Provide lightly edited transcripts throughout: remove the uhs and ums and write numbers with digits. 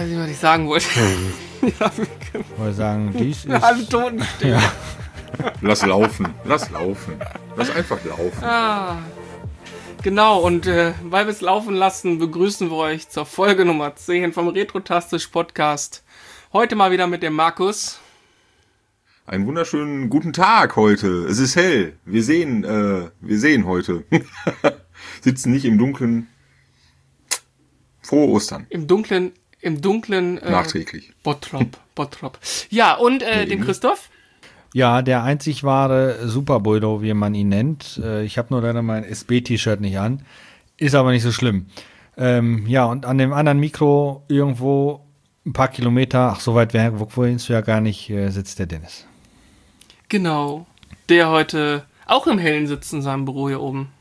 weiß nicht, was ich sagen wollte. Ich wollte sagen, dies ist... Alle Toten stehen. Ja. Lass laufen. Lass einfach laufen. Genau, und weil wir es laufen lassen, begrüßen wir euch zur Folge Nummer 10 vom Retrotastisch Podcast. Heute mal wieder mit dem Markus. Einen wunderschönen guten Tag heute. Es ist hell. Wir sehen heute. Sitzen nicht im Dunkeln. Frohe Ostern. Im Dunklen. Nachträglich. Bottrop. Ja, und dem Christoph. Ja, der einzig wahre Superbuldo, wie man ihn nennt. Ich habe nur leider mein SB-T-Shirt nicht an. Ist aber nicht so schlimm. Ja, und an dem anderen Mikro irgendwo ein paar Kilometer, so weit wohin es ja gar nicht, sitzt der Dennis. Genau. Der heute auch im Hellen sitzt in seinem Büro hier oben.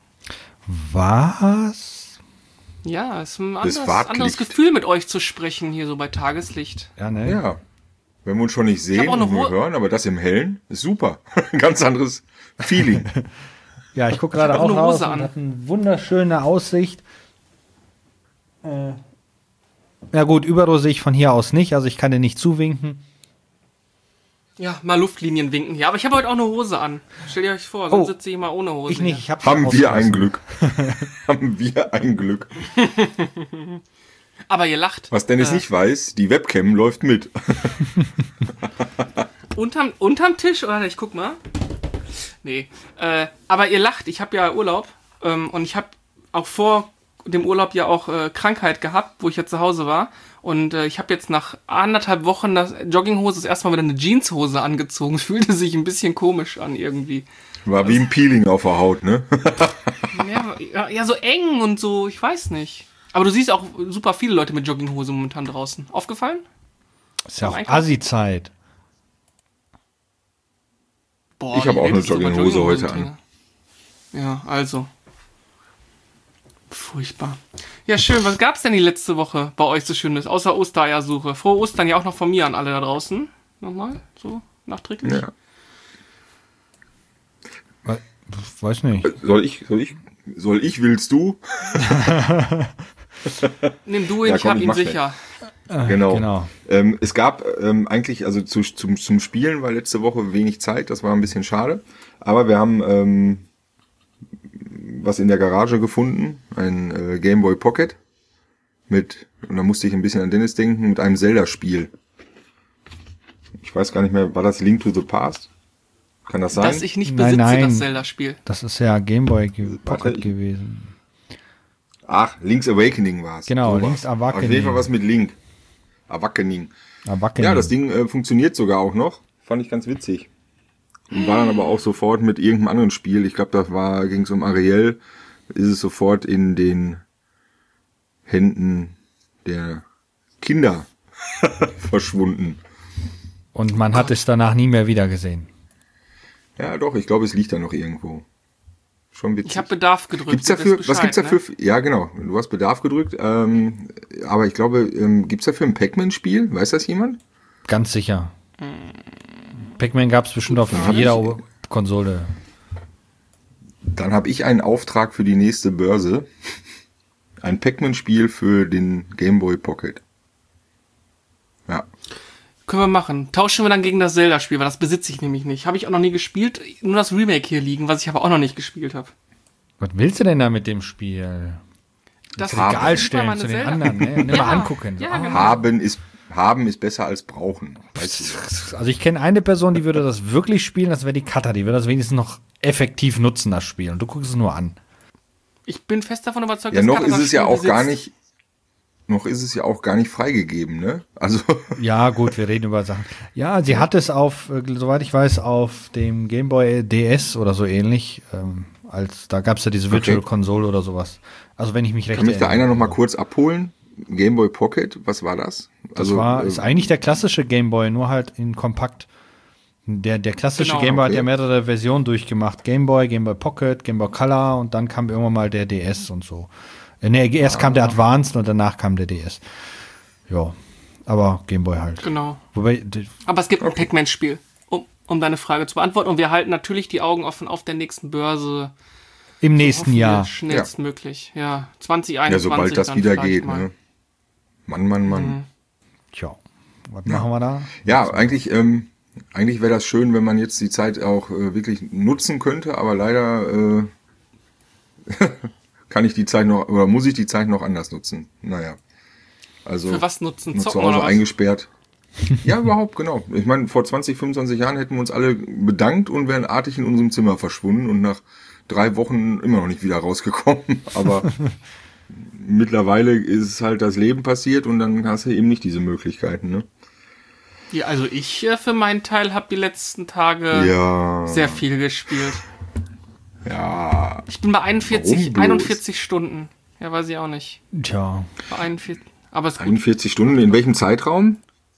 Was? Ja, ist ein anderes Gefühl, mit euch zu sprechen, hier so bei Tageslicht. Ja, ne? Ja. Wenn wir uns schon nicht sehen und nur hören, aber das im Hellen ist super. Ein ganz anderes Feeling. Ja, ich gucke gerade auch raus und hat eine wunderschöne Aussicht. Ja gut, Überrose sehe ich von hier aus nicht, also ich kann dir nicht zuwinken. Ja, mal Luftlinien winken hier. Aber ich habe heute auch eine Hose an. Stellt ihr euch vor, sonst sitze ich mal ohne Hose. Ich nicht, ich Haben wir ein Glück. Haben wir ein Glück. Aber ihr lacht. Was Dennis nicht weiß, die Webcam läuft mit. Unterm Tisch? Oder ich guck mal. Nee. Aber ihr lacht, ich habe ja Urlaub. Und ich habe auch vor dem Urlaub ja auch Krankheit gehabt, wo ich ja zu Hause war. Und ich habe jetzt nach 1,5 Wochen das Jogginghose das erste Mal wieder eine Jeanshose angezogen. Fühlte sich ein bisschen komisch an irgendwie. War wie ein Peeling auf der Haut, ne? Ja, so eng und so, ich weiß nicht. Aber du siehst auch super viele Leute mit Jogginghose momentan draußen. Aufgefallen? Ist ja auch Assi-Zeit. Boah, ich habe auch eine Jogginghose heute an. Ja, also. Furchtbar. Ja, schön. Was gab's denn die letzte Woche bei euch so Schönes? Außer Ostereiersuche. Frohe Ostern ja auch noch von mir an alle da draußen. Nochmal, so nachträglich. Ja. Weiß nicht. Soll ich, willst du? Nimm du ihn, ich hab ihn sicher. Genau. Es gab eigentlich, also zum Spielen war letzte Woche wenig Zeit, das war ein bisschen schade. Aber wir haben was in der Garage gefunden, ein Game Boy Pocket und da musste ich ein bisschen an Dennis denken, mit einem Zelda-Spiel. Ich weiß gar nicht mehr, war das Link to the Past? Kann das sein? Dass ich nicht besitze, nein. das Zelda-Spiel. Das ist ja Game Boy Pocket gewesen. Ach, Link's Awakening war es. Genau, so Link's Awakening. Auf jeden Fall was mit Link. Awakening. Ja, das Ding funktioniert sogar auch noch. Fand ich ganz witzig. Und war dann aber auch sofort mit irgendeinem anderen Spiel. Ich glaube, ging es um Ariel. Ist es sofort in den Händen der Kinder verschwunden. Und man hat es danach nie mehr wieder gesehen. Ja, doch, ich glaube, es liegt da noch irgendwo. Schon witzig. Ich habe Bedarf gedrückt. Gibt's dafür, was gibt's dafür? Ne? Ja, genau. Du hast Bedarf gedrückt. Aber ich glaube, gibt's dafür ein Pac-Man-Spiel? Weiß das jemand? Ganz sicher. Pac-Man gab's bestimmt auf jeder Konsole. Dann habe ich einen Auftrag für die nächste Börse. Ein Pac-Man-Spiel für den Game Boy Pocket. Ja. Können wir machen. Tauschen wir dann gegen das Zelda-Spiel, weil das besitze ich nämlich nicht. Habe ich auch noch nie gespielt. Nur das Remake hier liegen, was ich aber auch noch nicht gespielt habe. Was willst du denn da mit dem Spiel? Das Regal stellen zu den anderen, ne? Nimm mal angucken. Ja, genau. Haben ist besser als brauchen. Weißt du? Also ich kenne eine Person, die würde das wirklich spielen, das wäre die Katha. Die würde das wenigstens noch effektiv nutzen, das Spiel. Und du guckst es nur an. Ich bin fest davon überzeugt, dass Katha noch ist das es ja Spiel auch gar nicht. Noch ist es ja auch gar nicht freigegeben, ne? Also. Ja, gut, wir reden über Sachen. Ja, sie hat es soweit ich weiß, auf dem Game Boy DS oder so ähnlich. Da gab es ja diese Virtual Console oder sowas. Also wenn ich mich recht erinnere. Kann mich da einer noch mal kurz abholen? Game Boy Pocket, was war das? Ist eigentlich der klassische Game Boy, nur halt in kompakt. Der klassische Game Boy hat ja mehrere Versionen durchgemacht. Game Boy Pocket, Game Boy Color und dann kam irgendwann mal der DS und so. Erst kam der Advanced und danach kam der DS. Ja, aber Game Boy halt. Genau. Wobei, aber es gibt ein Pac-Man-Spiel, um deine Frage zu beantworten. Und wir halten natürlich die Augen offen auf der nächsten Börse. Im nächsten Jahr. Schnellstmöglich, ja. 2021. Ja, sobald das wieder geht, ne? Mann. Tja, was machen wir da? Ja, eigentlich wäre das schön, wenn man jetzt die Zeit auch wirklich nutzen könnte, aber leider kann ich die Zeit noch, oder muss ich die Zeit noch anders nutzen. Naja. Also für was nutzen? Zocken zu Hause oder eingesperrt. Ja, überhaupt, genau. Ich meine, vor 20, 25 Jahren hätten wir uns alle bedankt und wären artig in unserem Zimmer verschwunden und nach 3 Wochen immer noch nicht wieder rausgekommen. Aber mittlerweile ist es halt das Leben passiert und dann hast du eben nicht diese Möglichkeiten, ne? Ja, also ich für meinen Teil habe die letzten Tage sehr viel gespielt. Ja. Ich bin bei 41 Stunden. Ja, weiß ich auch nicht. Tja. Bei 41. Aber es ist gut. 41 Stunden, in welchem Zeitraum?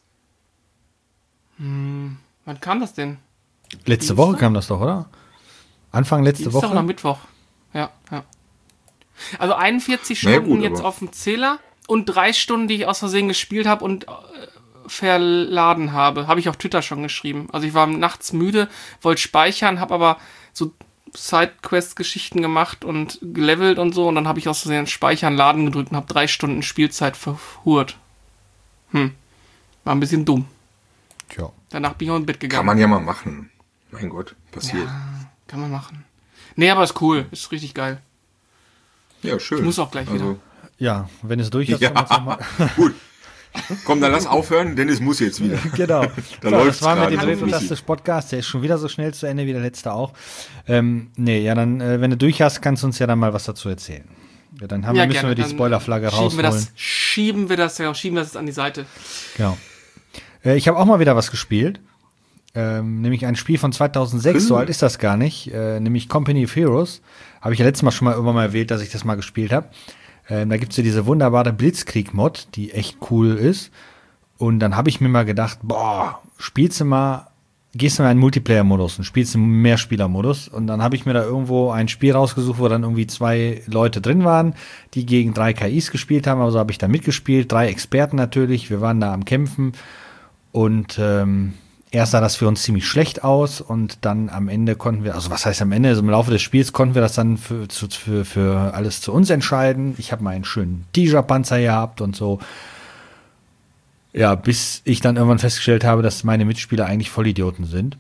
Wann kam das denn? Letzte Woche kam das doch, oder? Anfang letzte Woche? Oder Mittwoch. Ja. Also 41 Stunden jetzt auf dem Zähler und 3 Stunden, die ich aus Versehen gespielt habe und verladen habe. Habe ich auf Twitter schon geschrieben. Also ich war nachts müde, wollte speichern, habe aber so Sidequest-Geschichten gemacht und gelevelt und so und dann habe ich aus Versehen Speichern, Laden gedrückt und habe 3 Stunden Spielzeit verhurt. War ein bisschen dumm. Tja. Danach bin ich auch ins Bett gegangen. Kann man ja mal machen. Mein Gott, passiert. Ja, kann man machen. Nee, aber ist cool. Ist richtig geil. Ja, schön. Ich muss auch gleich wieder. Ja, wenn es durch ist, ja, gut. Komm, dann lass aufhören, denn es muss jetzt wieder. Genau. Da läuft's das war mit gerade. dem Retro-Tastisch-Podcast. Der ist schon wieder so schnell zu Ende wie der letzte auch. Dann, wenn du durch hast, kannst du uns ja dann mal was dazu erzählen. Ja, dann müssen wir die Spoilerflagge rausholen. Schieben wir das jetzt an die Seite. Genau. Ich habe auch mal wieder was gespielt. Nämlich ein Spiel von 2006, so alt ist das gar nicht. Nämlich Company of Heroes. Habe ich ja letztes Mal schon mal irgendwann mal erwähnt, dass ich das mal gespielt habe. Da gibt's ja diese wunderbare Blitzkrieg-Mod, die echt cool ist. Und dann habe ich mir mal gedacht, gehst du mal in einen Multiplayer-Modus und spielst einen Mehrspieler-Modus. Und dann habe ich mir da irgendwo ein Spiel rausgesucht, wo dann irgendwie 2 Leute drin waren, die gegen 3 KIs gespielt haben. Also habe ich da mitgespielt, 3 Experten natürlich. Wir waren da am Kämpfen. Und erst sah das für uns ziemlich schlecht aus und dann am Ende konnten wir, also was heißt am Ende, also im Laufe des Spiels konnten wir das dann für alles zu uns entscheiden. Ich habe mal einen schönen Tiger-Panzer gehabt und so. Ja, bis ich dann irgendwann festgestellt habe, dass meine Mitspieler eigentlich Vollidioten sind.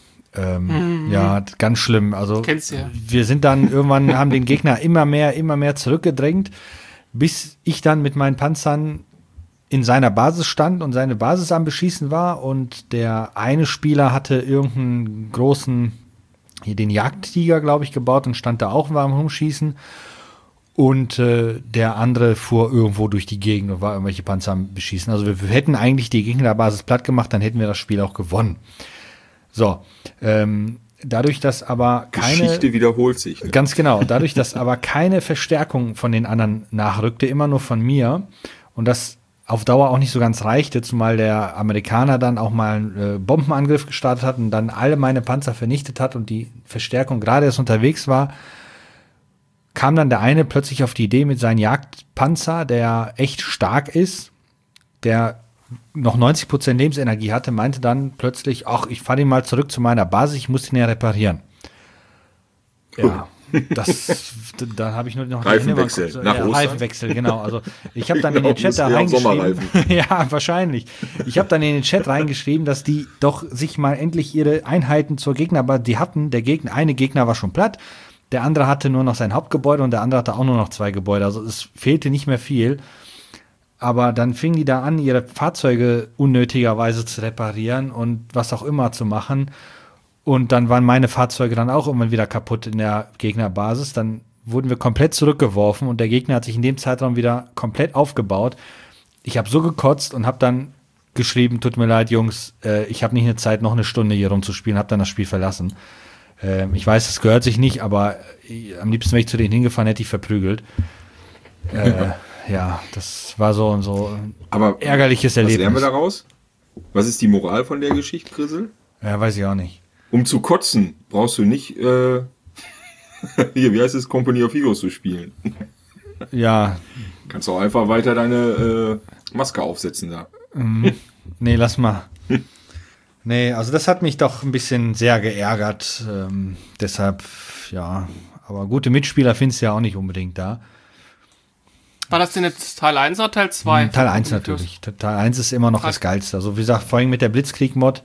Ja, ganz schlimm. Also Kennst du ja. Wir sind dann irgendwann, haben den Gegner immer mehr zurückgedrängt, bis ich dann mit meinen Panzern in seiner Basis stand und seine Basis am Beschießen war und der eine Spieler hatte irgendeinen großen, den Jagdtiger, glaube ich, gebaut und stand da auch am Rumschießen und der andere fuhr irgendwo durch die Gegend und war irgendwelche Panzer am Beschießen. Also wir hätten eigentlich die Gegnerbasis platt gemacht, dann hätten wir das Spiel auch gewonnen. So, dadurch, dass aber keine... Geschichte wiederholt sich. Ne? Ganz genau, dadurch, dass aber keine Verstärkung von den anderen nachrückte, immer nur von mir und das auf Dauer auch nicht so ganz reichte, zumal der Amerikaner dann auch mal einen Bombenangriff gestartet hat und dann alle meine Panzer vernichtet hat und die Verstärkung gerade erst unterwegs war, kam dann der eine plötzlich auf die Idee mit seinem Jagdpanzer, der echt stark ist, der noch 90% Lebensenergie hatte, meinte dann plötzlich, ach, ich fahre ihn mal zurück zu meiner Basis, ich muss den ja reparieren. Ja. Da habe ich nur noch Reifenwechsel nach Ostern. Reifenwechsel, genau. Also ich habe dann in den Chat da reingeschrieben. Ja, wahrscheinlich. Ich habe dann in den Chat reingeschrieben, dass die doch sich mal endlich ihre Einheiten zur Gegner, aber die hatten, eine Gegner war schon platt, der andere hatte nur noch sein Hauptgebäude und der andere hatte auch nur noch 2 Gebäude. Also es fehlte nicht mehr viel. Aber dann fingen die da an, ihre Fahrzeuge unnötigerweise zu reparieren und was auch immer zu machen. Und dann waren meine Fahrzeuge dann auch irgendwann wieder kaputt in der Gegnerbasis. Dann wurden wir komplett zurückgeworfen und der Gegner hat sich in dem Zeitraum wieder komplett aufgebaut. Ich habe so gekotzt und habe dann geschrieben, tut mir leid, Jungs, ich habe nicht eine Zeit, noch eine Stunde hier rumzuspielen, habe dann das Spiel verlassen. Ich weiß, das gehört sich nicht, aber am liebsten wäre ich zu denen hingefahren, hätte ich verprügelt. Ja, das war so ein aber ärgerliches Erlebnis. Was lernen wir daraus? Was ist die Moral von der Geschichte, Grissel? Ja, weiß ich auch nicht. Um zu kotzen, brauchst du nicht, hier, wie heißt es, Company of Heroes zu spielen. Ja. Kannst auch einfach weiter deine Maske aufsetzen da. Nee, lass mal. Nee, also das hat mich doch ein bisschen sehr geärgert. Deshalb, ja, aber gute Mitspieler findest du ja auch nicht unbedingt da. War das denn jetzt Teil 1 oder Teil 2? Teil 1 natürlich. Teil 1 ist immer noch das Geilste. Also wie gesagt, vorhin mit der Blitzkrieg-Mod,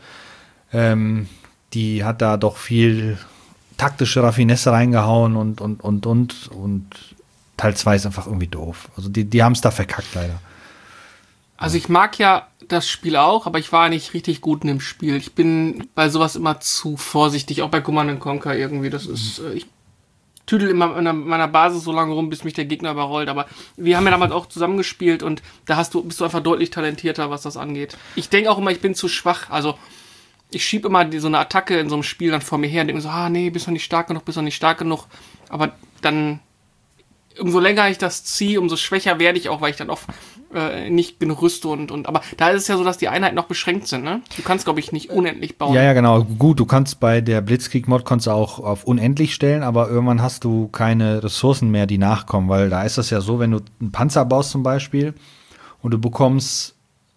die hat da doch viel taktische Raffinesse reingehauen und Teil 2 ist einfach irgendwie doof. Also die haben es da verkackt leider. Also ich mag ja das Spiel auch, aber ich war nicht richtig gut in dem Spiel. Ich bin bei sowas immer zu vorsichtig, auch bei Command & Conquer irgendwie. Das ist, ich tüdel immer in meiner Basis so lange rum, bis mich der Gegner überrollt. Aber wir haben ja damals auch zusammengespielt und da bist du einfach deutlich talentierter, was das angeht. Ich denke auch immer, ich bin zu schwach. Also ich schiebe immer so eine Attacke in so einem Spiel dann vor mir her und denke mir so, nee, bist du nicht stark genug. Aber dann, umso länger ich das ziehe, umso schwächer werde ich auch, weil ich dann oft nicht genug rüste aber da ist es ja so, dass die Einheiten noch beschränkt sind, ne? Du kannst, glaube ich, nicht unendlich bauen. Ja, genau. Gut, du kannst bei der Blitzkrieg-Mod auch auf unendlich stellen, aber irgendwann hast du keine Ressourcen mehr, die nachkommen, weil da ist das ja so, wenn du einen Panzer baust zum Beispiel und du bekommst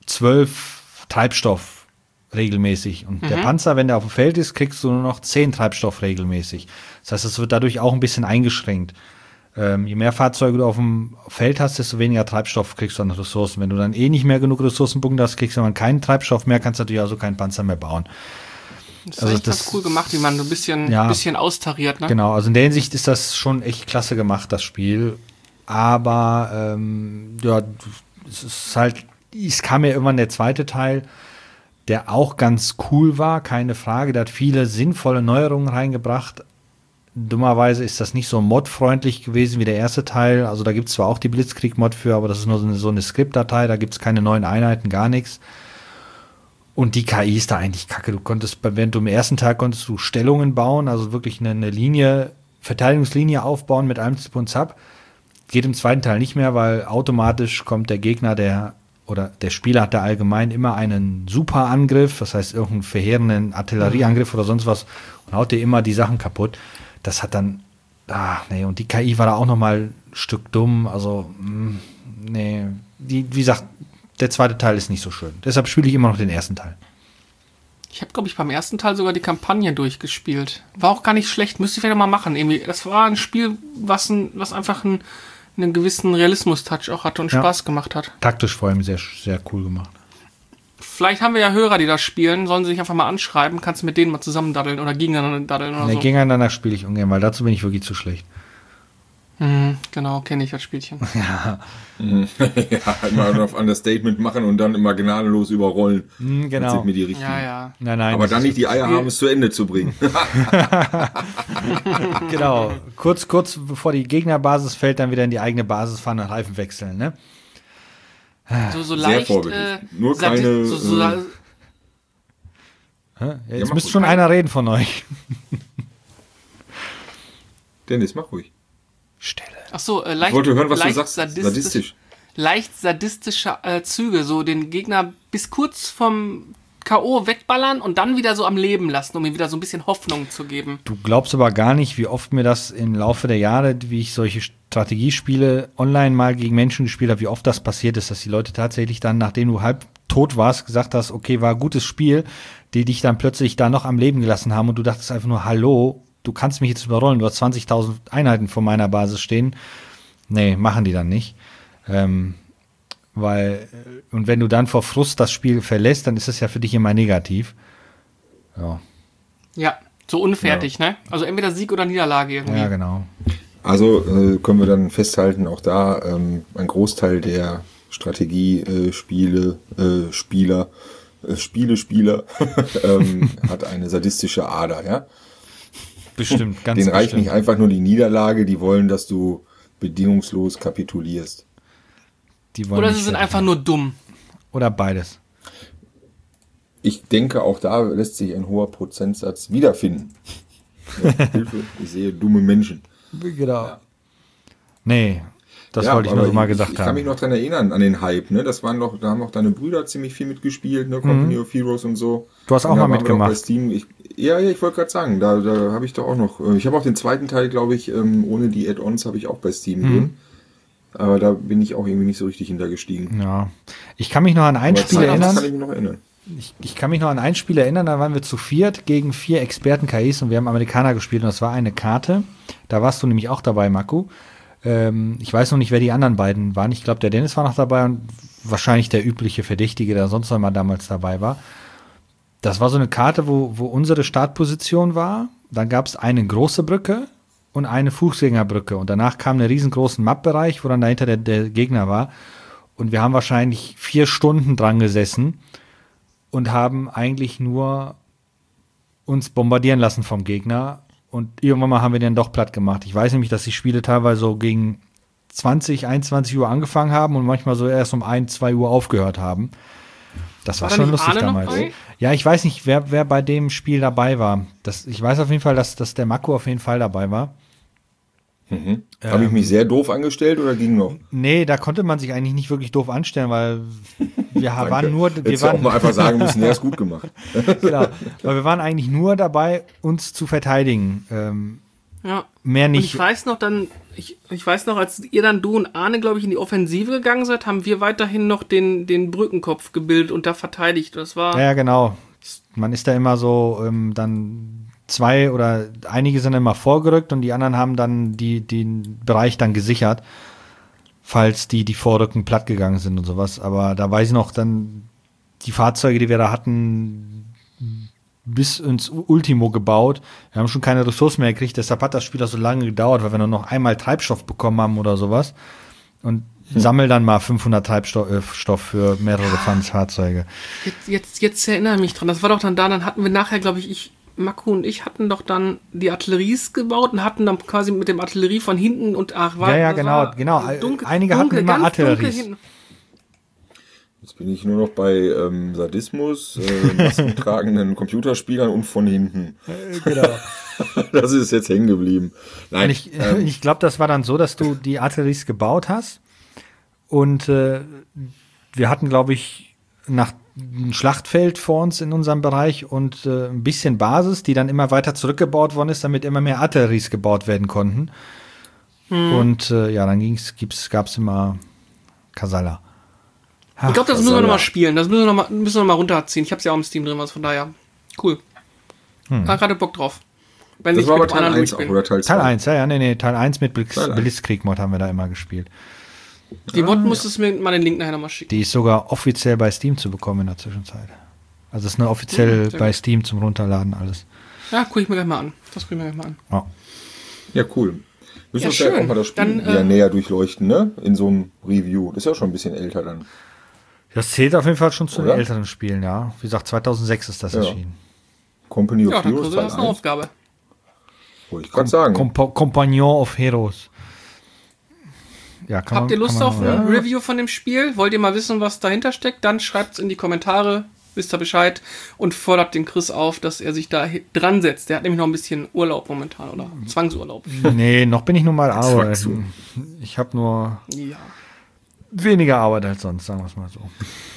12 Treibstoff regelmäßig und der Panzer, wenn der auf dem Feld ist, kriegst du nur noch 10 Treibstoff regelmäßig. Das heißt, es wird dadurch auch ein bisschen eingeschränkt. Je mehr Fahrzeuge du auf dem Feld hast, desto weniger Treibstoff kriegst du an Ressourcen. Wenn du dann nicht mehr genug Ressourcenpunkte hast, kriegst du dann keinen Treibstoff mehr, kannst du natürlich also keinen Panzer mehr bauen. Das ist echt ganz cool gemacht, wie man so ein bisschen austariert, ne? Genau, also in der Hinsicht ist das schon echt klasse gemacht, das Spiel. Aber es ist halt, es kam ja irgendwann der zweite Teil, der auch ganz cool war, keine Frage. Der hat viele sinnvolle Neuerungen reingebracht. Dummerweise ist das nicht so modfreundlich gewesen wie der erste Teil. Also da gibt es zwar auch die Blitzkrieg-Mod für, aber das ist nur so eine Skriptdatei, da gibt es keine neuen Einheiten, gar nichts. Und die KI ist da eigentlich kacke. Während du im ersten Teil konntest du Stellungen bauen, also wirklich eine Linie, Verteidigungslinie aufbauen mit allem Zip und Zap. Geht im zweiten Teil nicht mehr, weil automatisch kommt der Gegner, der Spieler hat da allgemein immer einen Superangriff, das heißt irgendeinen verheerenden Artillerieangriff oder sonst was und haut dir immer die Sachen kaputt. Das hat dann, und die KI war da auch nochmal ein Stück dumm, also, wie gesagt, der zweite Teil ist nicht so schön. Deshalb spiele ich immer noch den ersten Teil. Ich habe, glaube ich, beim ersten Teil sogar die Kampagne durchgespielt. War auch gar nicht schlecht, müsste ich vielleicht mal machen. Irgendwie. Das war ein Spiel, was einfach einen gewissen Realismus-Touch auch hatte und Spaß gemacht hat. Taktisch vor allem sehr, sehr cool gemacht. Vielleicht haben wir ja Hörer, die das spielen, sollen sie sich einfach mal anschreiben, kannst du mit denen mal zusammen daddeln oder gegeneinander daddeln oder so. Gegeneinander spiele ich ungern, weil dazu bin ich wirklich zu schlecht. Genau, kenne ich das Spielchen. Ja. Ja, immer auf Understatement machen und dann immer gnadenlos überrollen. Genau. Das sind mir die richtigen. Ja. Nein, aber dann nicht die Eier haben, es zu Ende zu bringen. Genau. Kurz bevor die Gegnerbasis fällt, dann wieder in die eigene Basis fahren und Reifen wechseln, ne? So leicht. Nur keine. Jetzt müsste schon einer reden von euch. Dennis, mach ruhig. Stille. Ach so, leicht. Ich wollte hören, was du sagst. Sadistisch. Leicht sadistische Züge, so den Gegner bis kurz vom K.O. wegballern und dann wieder so am Leben lassen, um ihm wieder so ein bisschen Hoffnung zu geben. Du glaubst aber gar nicht, wie oft mir das im Laufe der Jahre, wie ich solche Strategiespiele online mal gegen Menschen gespielt habe, wie oft das passiert ist, dass die Leute tatsächlich dann, nachdem du halb tot warst, gesagt hast, okay, war ein gutes Spiel, die dich dann plötzlich da noch am Leben gelassen haben und du dachtest einfach nur, hallo, du kannst mich jetzt überrollen, du hast 20.000 Einheiten vor meiner Basis stehen. Nee, machen die dann nicht. Und wenn du dann vor Frust das Spiel verlässt, dann ist es ja für dich immer negativ. Ja, so unfertig, ne? Also entweder Sieg oder Niederlage irgendwie. Ja, genau. Also können wir dann festhalten, auch da ein Großteil der Strategiespieler hat eine sadistische Ader, ja? Bestimmt, ganz Denen reicht bestimmt. nicht einfach nur die Niederlage, die wollen, dass du bedingungslos kapitulierst. Oder sie sind einfach nur dumm. Oder beides. Ich denke, auch da lässt sich ein hoher Prozentsatz wiederfinden. Ja, Hilfe, ich sehe dumme Menschen. Genau. Ja. Nee, das wollte ich nur mal gesagt haben. Ich kann mich noch dran erinnern, an den Hype, ne? Da haben auch deine Brüder ziemlich viel mitgespielt, ne? Company of Heroes und so. Du hast auch mal mitgemacht. Bei Steam. Ich wollte gerade sagen, da habe ich doch auch noch, ich habe auch den zweiten Teil, glaube ich, ohne die Add-ons habe ich auch bei Steam drin. Aber da bin ich auch irgendwie nicht so richtig hintergestiegen. Ja. Ich kann mich noch an ein Spiel erinnern. Das kann ich mich noch erinnern. Ich kann mich noch an ein Spiel erinnern, da waren wir zu 4 gegen 4 Experten-KIs und wir haben Amerikaner gespielt und das war eine Karte. Da warst du nämlich auch dabei, Marco. Ich weiß noch nicht, wer die anderen beiden waren. Ich glaube, der Dennis war noch dabei und wahrscheinlich der übliche Verdächtige, der sonst noch mal damals dabei war. Das war so eine Karte, wo unsere Startposition war. Dann gab es eine große Brücke und eine Fußgängerbrücke. Und danach kam ein riesengroßen Map-Bereich, wo dann dahinter der Gegner war. Und wir haben wahrscheinlich 4 Stunden dran gesessen und haben eigentlich nur uns bombardieren lassen vom Gegner. Und irgendwann mal haben wir den doch platt gemacht. Ich weiß nämlich, dass die Spiele teilweise so gegen 20, 21 Uhr angefangen haben und manchmal so erst um 1, 2 Uhr aufgehört haben. Das war schon lustig damals. Ja, ich weiß nicht, wer bei dem Spiel dabei war. Ich weiß auf jeden Fall, dass der Mako auf jeden Fall dabei war. Mhm. Habe ich mich sehr doof angestellt oder ging noch? Nee, da konnte man sich eigentlich nicht wirklich doof anstellen, weil wir waren nur... Hättest du auch mal einfach sagen müssen, er ist gut gemacht. Genau, weil wir waren eigentlich nur dabei, uns zu verteidigen. Ja. Mehr nicht. Und ich weiß noch, als ihr dann, du und Arne, glaube ich, in die Offensive gegangen seid, haben wir weiterhin noch den Brückenkopf gebildet und da verteidigt. Das war... Ja, genau. Man ist da immer so dann 2 oder einige sind immer vorgerückt und die anderen haben dann den Bereich dann gesichert, falls die Vorrücken platt gegangen sind und sowas. Aber da weiß ich noch, dann die Fahrzeuge, die wir da hatten, bis ins Ultimo gebaut. Wir haben schon keine Ressourcen mehr gekriegt, deshalb hat das Spiel auch so lange gedauert, weil wir nur noch einmal Treibstoff bekommen haben oder sowas. Und sammel dann mal 500 Treibstoff für mehrere Fahrzeuge. Jetzt erinnere ich mich dran. Das war doch dann hatten wir nachher, glaube ich, Mako und ich hatten doch dann die Artilleries gebaut und hatten dann quasi mit dem Artillerie von hinten und genau. Einige hatten immer Artilleries. Jetzt bin ich nur noch bei Sadismus, maskentragenden Computerspielern und von hinten. Genau. Das ist jetzt hängen geblieben. Nein, ich glaube, das war dann so, dass du die Artilleries gebaut hast und wir hatten, glaube ich, ein Schlachtfeld vor uns in unserem Bereich und ein bisschen Basis, die dann immer weiter zurückgebaut worden ist, damit immer mehr Artilleries gebaut werden konnten. Und dann gab es immer Kasala. Ich glaube, das müssen wir nochmal spielen. Das müssen wir noch mal runterziehen. Ich habe es ja auch im Steam drin, was von daher. Cool. Hab gerade Bock drauf. Wenn das war aber Teil 1 auch, oder Teil 2? Teil 1, Teil 1 mit Blitzkrieg-Mod haben wir da immer gespielt. Die Mod musstest du mir mal den Link nachher nochmal schicken. Die ist sogar offiziell bei Steam zu bekommen in der Zwischenzeit. Also ist nur offiziell bei Steam zum Runterladen alles. Ja, gucke ich mir gleich mal an. Oh. Ja, cool. Müssen wir vielleicht auch mal das Spiel dann, wieder näher durchleuchten, ne? In so einem Review. Das ist ja schon ein bisschen älter dann. Das zählt auf jeden Fall schon zu den älteren Spielen, ja. Wie gesagt, 2006 ist das erschienen. Company of Heroes. Ja, das ist eine Aufgabe. Wollte ich gerade sagen. Compagnon of Heroes. Ja, Habt ihr Lust auf ein Review von dem Spiel? Wollt ihr mal wissen, was dahinter steckt? Dann schreibt es in die Kommentare, wisst ihr Bescheid und fordert den Chris auf, dass er sich da dran setzt. Der hat nämlich noch ein bisschen Urlaub momentan oder Zwangsurlaub. Nee, noch bin ich nur mal arbeiten. Ich habe nur weniger Arbeit als sonst, sagen wir es mal so.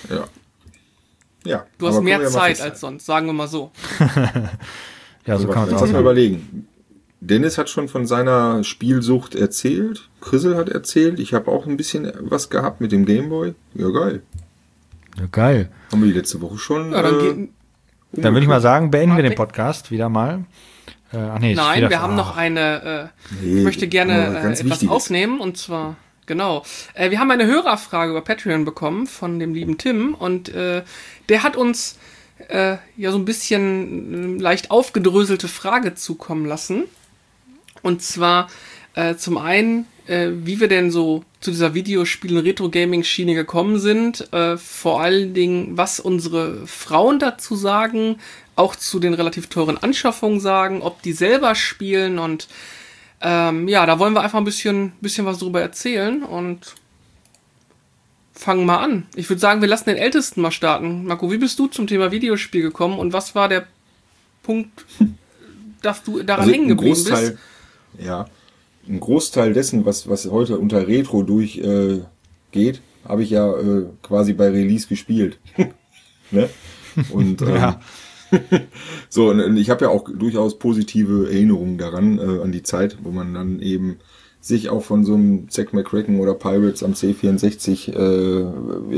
Ja. Du hast mehr Zeit als sonst, sagen wir mal so. Ja, so kann man das mal überlegen. Dennis hat schon von seiner Spielsucht erzählt. Chrisel hat erzählt. Ich habe auch ein bisschen was gehabt mit dem Gameboy. Ja, geil. Ja, geil. Haben wir die letzte Woche schon. Ja, dann würde ich mal sagen, beenden wir den Podcast wieder mal. Nein, wir haben noch eine. Ich möchte gerne etwas aufnehmen und zwar. Genau. Wir haben eine Hörerfrage über Patreon bekommen von dem lieben Tim und der hat uns so ein bisschen leicht aufgedröselte Frage zukommen lassen. Und zwar zum einen, wie wir denn so zu dieser Videospielen-Retro-Gaming-Schiene gekommen sind. Vor allen Dingen, was unsere Frauen dazu sagen, auch zu den relativ teuren Anschaffungen sagen, ob die selber spielen und da wollen wir einfach ein bisschen was drüber erzählen und fangen mal an. Ich würde sagen, wir lassen den Ältesten mal starten. Marco, wie bist du zum Thema Videospiel gekommen und was war der Punkt, dass du daran hängen geblieben bist? Ja, ein Großteil dessen, was heute unter Retro durchgeht, habe ich ja quasi bei Release gespielt. Ne? Und so, und ich habe ja auch durchaus positive Erinnerungen daran, an die Zeit, wo man dann eben sich auch von so einem Zack McCracken oder Pirates am C64,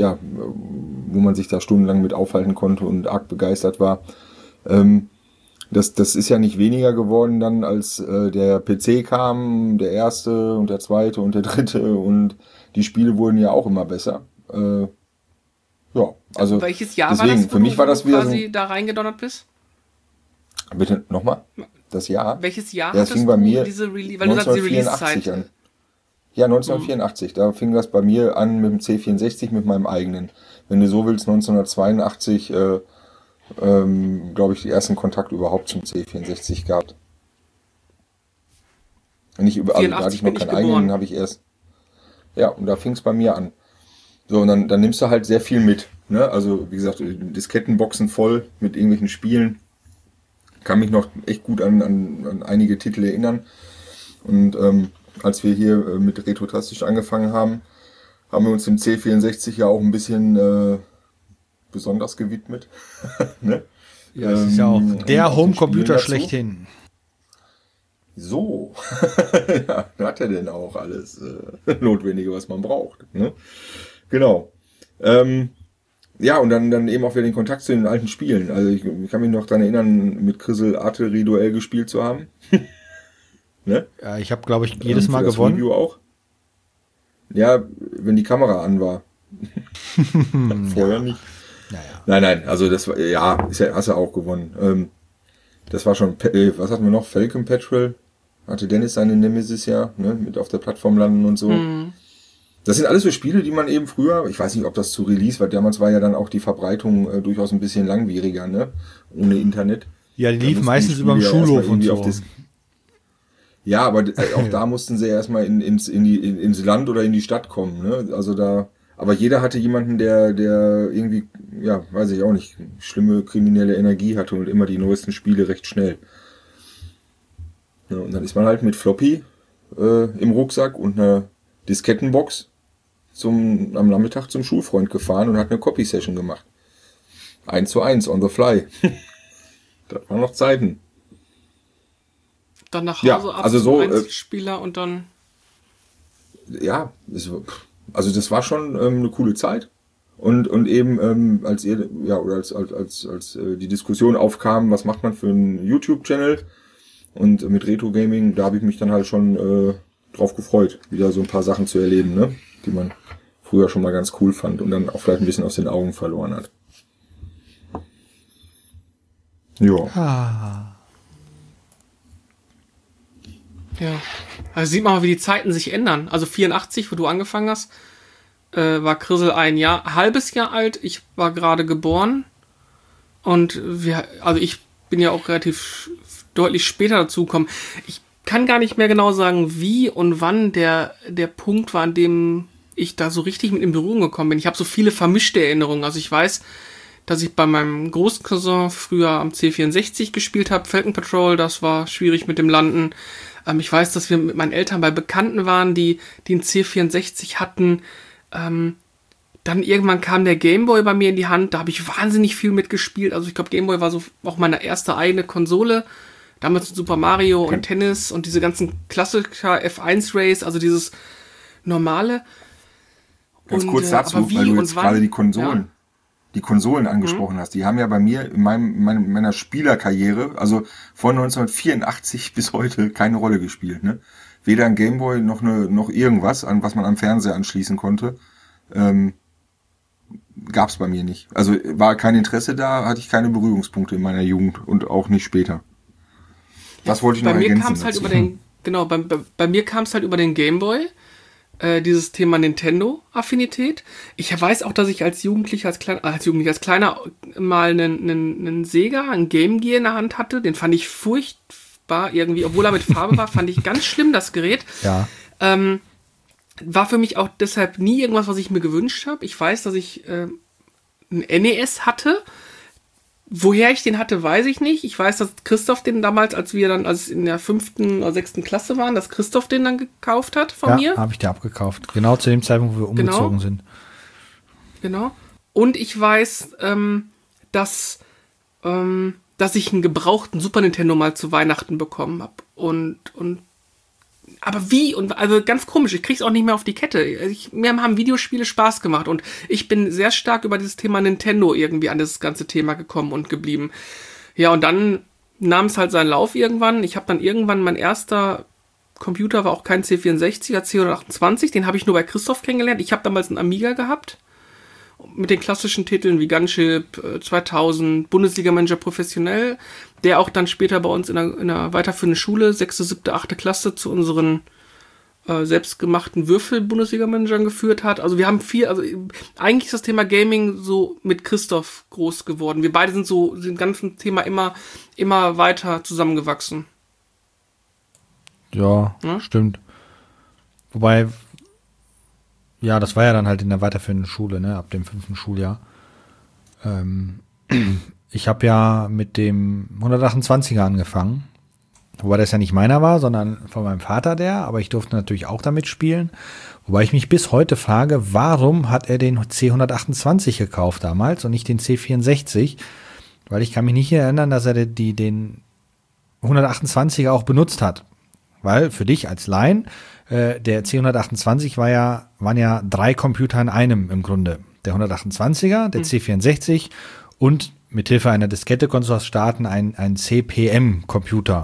wo man sich da stundenlang mit aufhalten konnte und arg begeistert war, das ist ja nicht weniger geworden dann, als der PC kam, der erste und der zweite und der dritte, und die Spiele wurden ja auch immer besser. Ja, also welches Jahr deswegen, war das, für mich war das wieder quasi so, da reingedonnert bist? bitte nochmal, das Jahr? Welches Jahr Ja, das fing bei mir weil du sagst, die 1984 Release-Zeit. an. Ja, 1984, da fing das bei mir an mit dem C64, mit meinem eigenen. Wenn du so willst, 1982, glaube ich, die ersten Kontakt überhaupt zum C64 gehabt. Nicht überall, da hatte ich noch keinen eigenen, den habe ich erst. Ja, und da fing es bei mir an. So, und dann nimmst du halt sehr viel mit. Ne? Also, wie gesagt, Diskettenboxen voll mit irgendwelchen Spielen. Kann mich noch echt gut an einige Titel erinnern. Und als wir hier mit Retrotastisch angefangen haben, haben wir uns dem C64 ja auch ein bisschen besonders gewidmet. Ne? Ja, es ist ja auch der Homecomputer schlechthin. So, ja, hat er denn auch alles Notwendige, was man braucht. Ne? Genau. Ja, und dann eben auch wieder den Kontakt zu den alten Spielen. Also ich kann mich noch daran erinnern, mit Crystal Artillery-Duell gespielt zu haben. Ne? Ja, ich habe, glaube ich, jedes Mal gewonnen. Review auch. Ja, wenn die Kamera an war. Vorher nicht. Naja. Nein, also das war, ja, hast du auch gewonnen. Das war schon, was hatten wir noch? Falcon Petrol. Hatte Dennis seine Nemesis ja, ne, mit auf der Plattform landen und so. Mhm. Das sind alles so Spiele, die man eben früher, ich weiß nicht, ob das zu Release war, damals war ja dann auch die Verbreitung durchaus ein bisschen langwieriger, ne, ohne Internet. Ja, die lief meistens über den Schulhof und so. Ja, aber auch da mussten sie ja erstmal ins Land oder in die Stadt kommen, ne, also da, aber jeder hatte jemanden, der irgendwie, ja, weiß ich auch nicht, schlimme kriminelle Energie hatte und immer die neuesten Spiele recht schnell. Ja, und dann ist man halt mit Floppy im Rucksack und einer Diskettenbox am Nachmittag zum Schulfreund gefahren und hat eine Copy-Session gemacht. 1:1 on the fly. Das waren noch Zeiten. Dann nach Hause ab also zum so, Einzelspieler und dann... Ja, also das war schon eine coole Zeit. Und eben als ihr, ja, oder als die Diskussion aufkam, was macht man für einen YouTube-Channel und mit Retro-Gaming, da habe ich mich dann halt schon drauf gefreut, wieder so ein paar Sachen zu erleben, ne, die man früher schon mal ganz cool fand und dann auch vielleicht ein bisschen aus den Augen verloren hat. Ja. Ja. Also sieht man mal, wie die Zeiten sich ändern. Also 84, wo du angefangen hast, war Chrisel halbes Jahr alt. Ich war gerade geboren. Und ich bin ja auch relativ deutlich später dazugekommen. Ich kann gar nicht mehr genau sagen, wie und wann der Punkt war, an dem ich da so richtig mit in Berührung gekommen bin. Ich habe so viele vermischte Erinnerungen. Also ich weiß, dass ich bei meinem Großcousin früher am C64 gespielt habe, Falcon Patrol, das war schwierig mit dem Landen. Ich weiß, dass wir mit meinen Eltern bei Bekannten waren, die einen C64 hatten. Dann irgendwann kam der Gameboy bei mir in die Hand, da habe ich wahnsinnig viel mitgespielt. Also ich glaube, Gameboy war so auch meine erste eigene Konsole. Damals Super Mario und Tennis und diese ganzen Klassiker, F1 Race, also dieses normale. Ganz kurz dazu, weil du jetzt gerade die Konsolen angesprochen hast. Die haben ja bei mir in meiner Spielerkarriere, also von 1984 bis heute, keine Rolle gespielt. Ne? Weder ein Gameboy noch irgendwas, an was man am Fernseher anschließen konnte, gab es bei mir nicht. Also war kein Interesse da, hatte ich keine Berührungspunkte in meiner Jugend und auch nicht später. Das wollte ich noch ergänzen. Bei mir kam es halt über den Gameboy. Dieses Thema Nintendo-Affinität. Ich weiß auch, dass ich als Kleiner mal einen Sega, einen Game Gear in der Hand hatte. Den fand ich furchtbar irgendwie, obwohl er mit Farbe war, fand ich ganz schlimm, das Gerät. Ja. War für mich auch deshalb nie irgendwas, was ich mir gewünscht habe. Ich weiß, dass ich einen NES hatte. Woher ich den hatte, weiß ich nicht. Ich weiß, dass Christoph den damals, als in der 5. oder 6. Klasse waren, dass Christoph den dann gekauft hat von mir. Ja, habe ich dir abgekauft. Genau zu dem Zeitpunkt, wo wir umgezogen sind. Genau. Und ich weiß, dass ich einen gebrauchten Super Nintendo mal zu Weihnachten bekommen habe. Aber wie? Also ganz komisch, ich krieg's auch nicht mehr auf die Kette. Mir haben Videospiele Spaß gemacht und ich bin sehr stark über dieses Thema Nintendo irgendwie an das ganze Thema gekommen und geblieben. Ja, und dann nahm es halt seinen Lauf irgendwann. Ich habe dann irgendwann, mein erster Computer war auch kein C64er, C128, den habe ich nur bei Christoph kennengelernt. Ich habe damals einen Amiga gehabt, mit den klassischen Titeln wie Gunship, 2000, Bundesliga-Manager professionell, der auch dann später bei uns in einer weiterführenden Schule, 6., 7., 8. Klasse zu unseren selbstgemachten Würfel-Bundesliga-Managern geführt hat. Also wir haben eigentlich ist das Thema Gaming so mit Christoph groß geworden. Wir beide sind so dem ganzen Thema immer weiter zusammengewachsen. Ja, stimmt. Wobei, ja, das war ja dann halt in der weiterführenden Schule, ne, ab dem 5. Schuljahr. Ich habe ja mit dem 128er angefangen. Wobei das ja nicht meiner war, sondern von meinem Vater aber ich durfte natürlich auch damit spielen. Wobei ich mich bis heute frage, warum hat er den C128 gekauft damals und nicht den C64? Weil ich kann mich nicht erinnern, dass er den 128er auch benutzt hat. Weil für dich als Laien, der C128 waren ja 3 Computer in einem im Grunde. Der 128er, der C64 und mithilfe einer Diskette konntest du starten, ein CPM-Computer.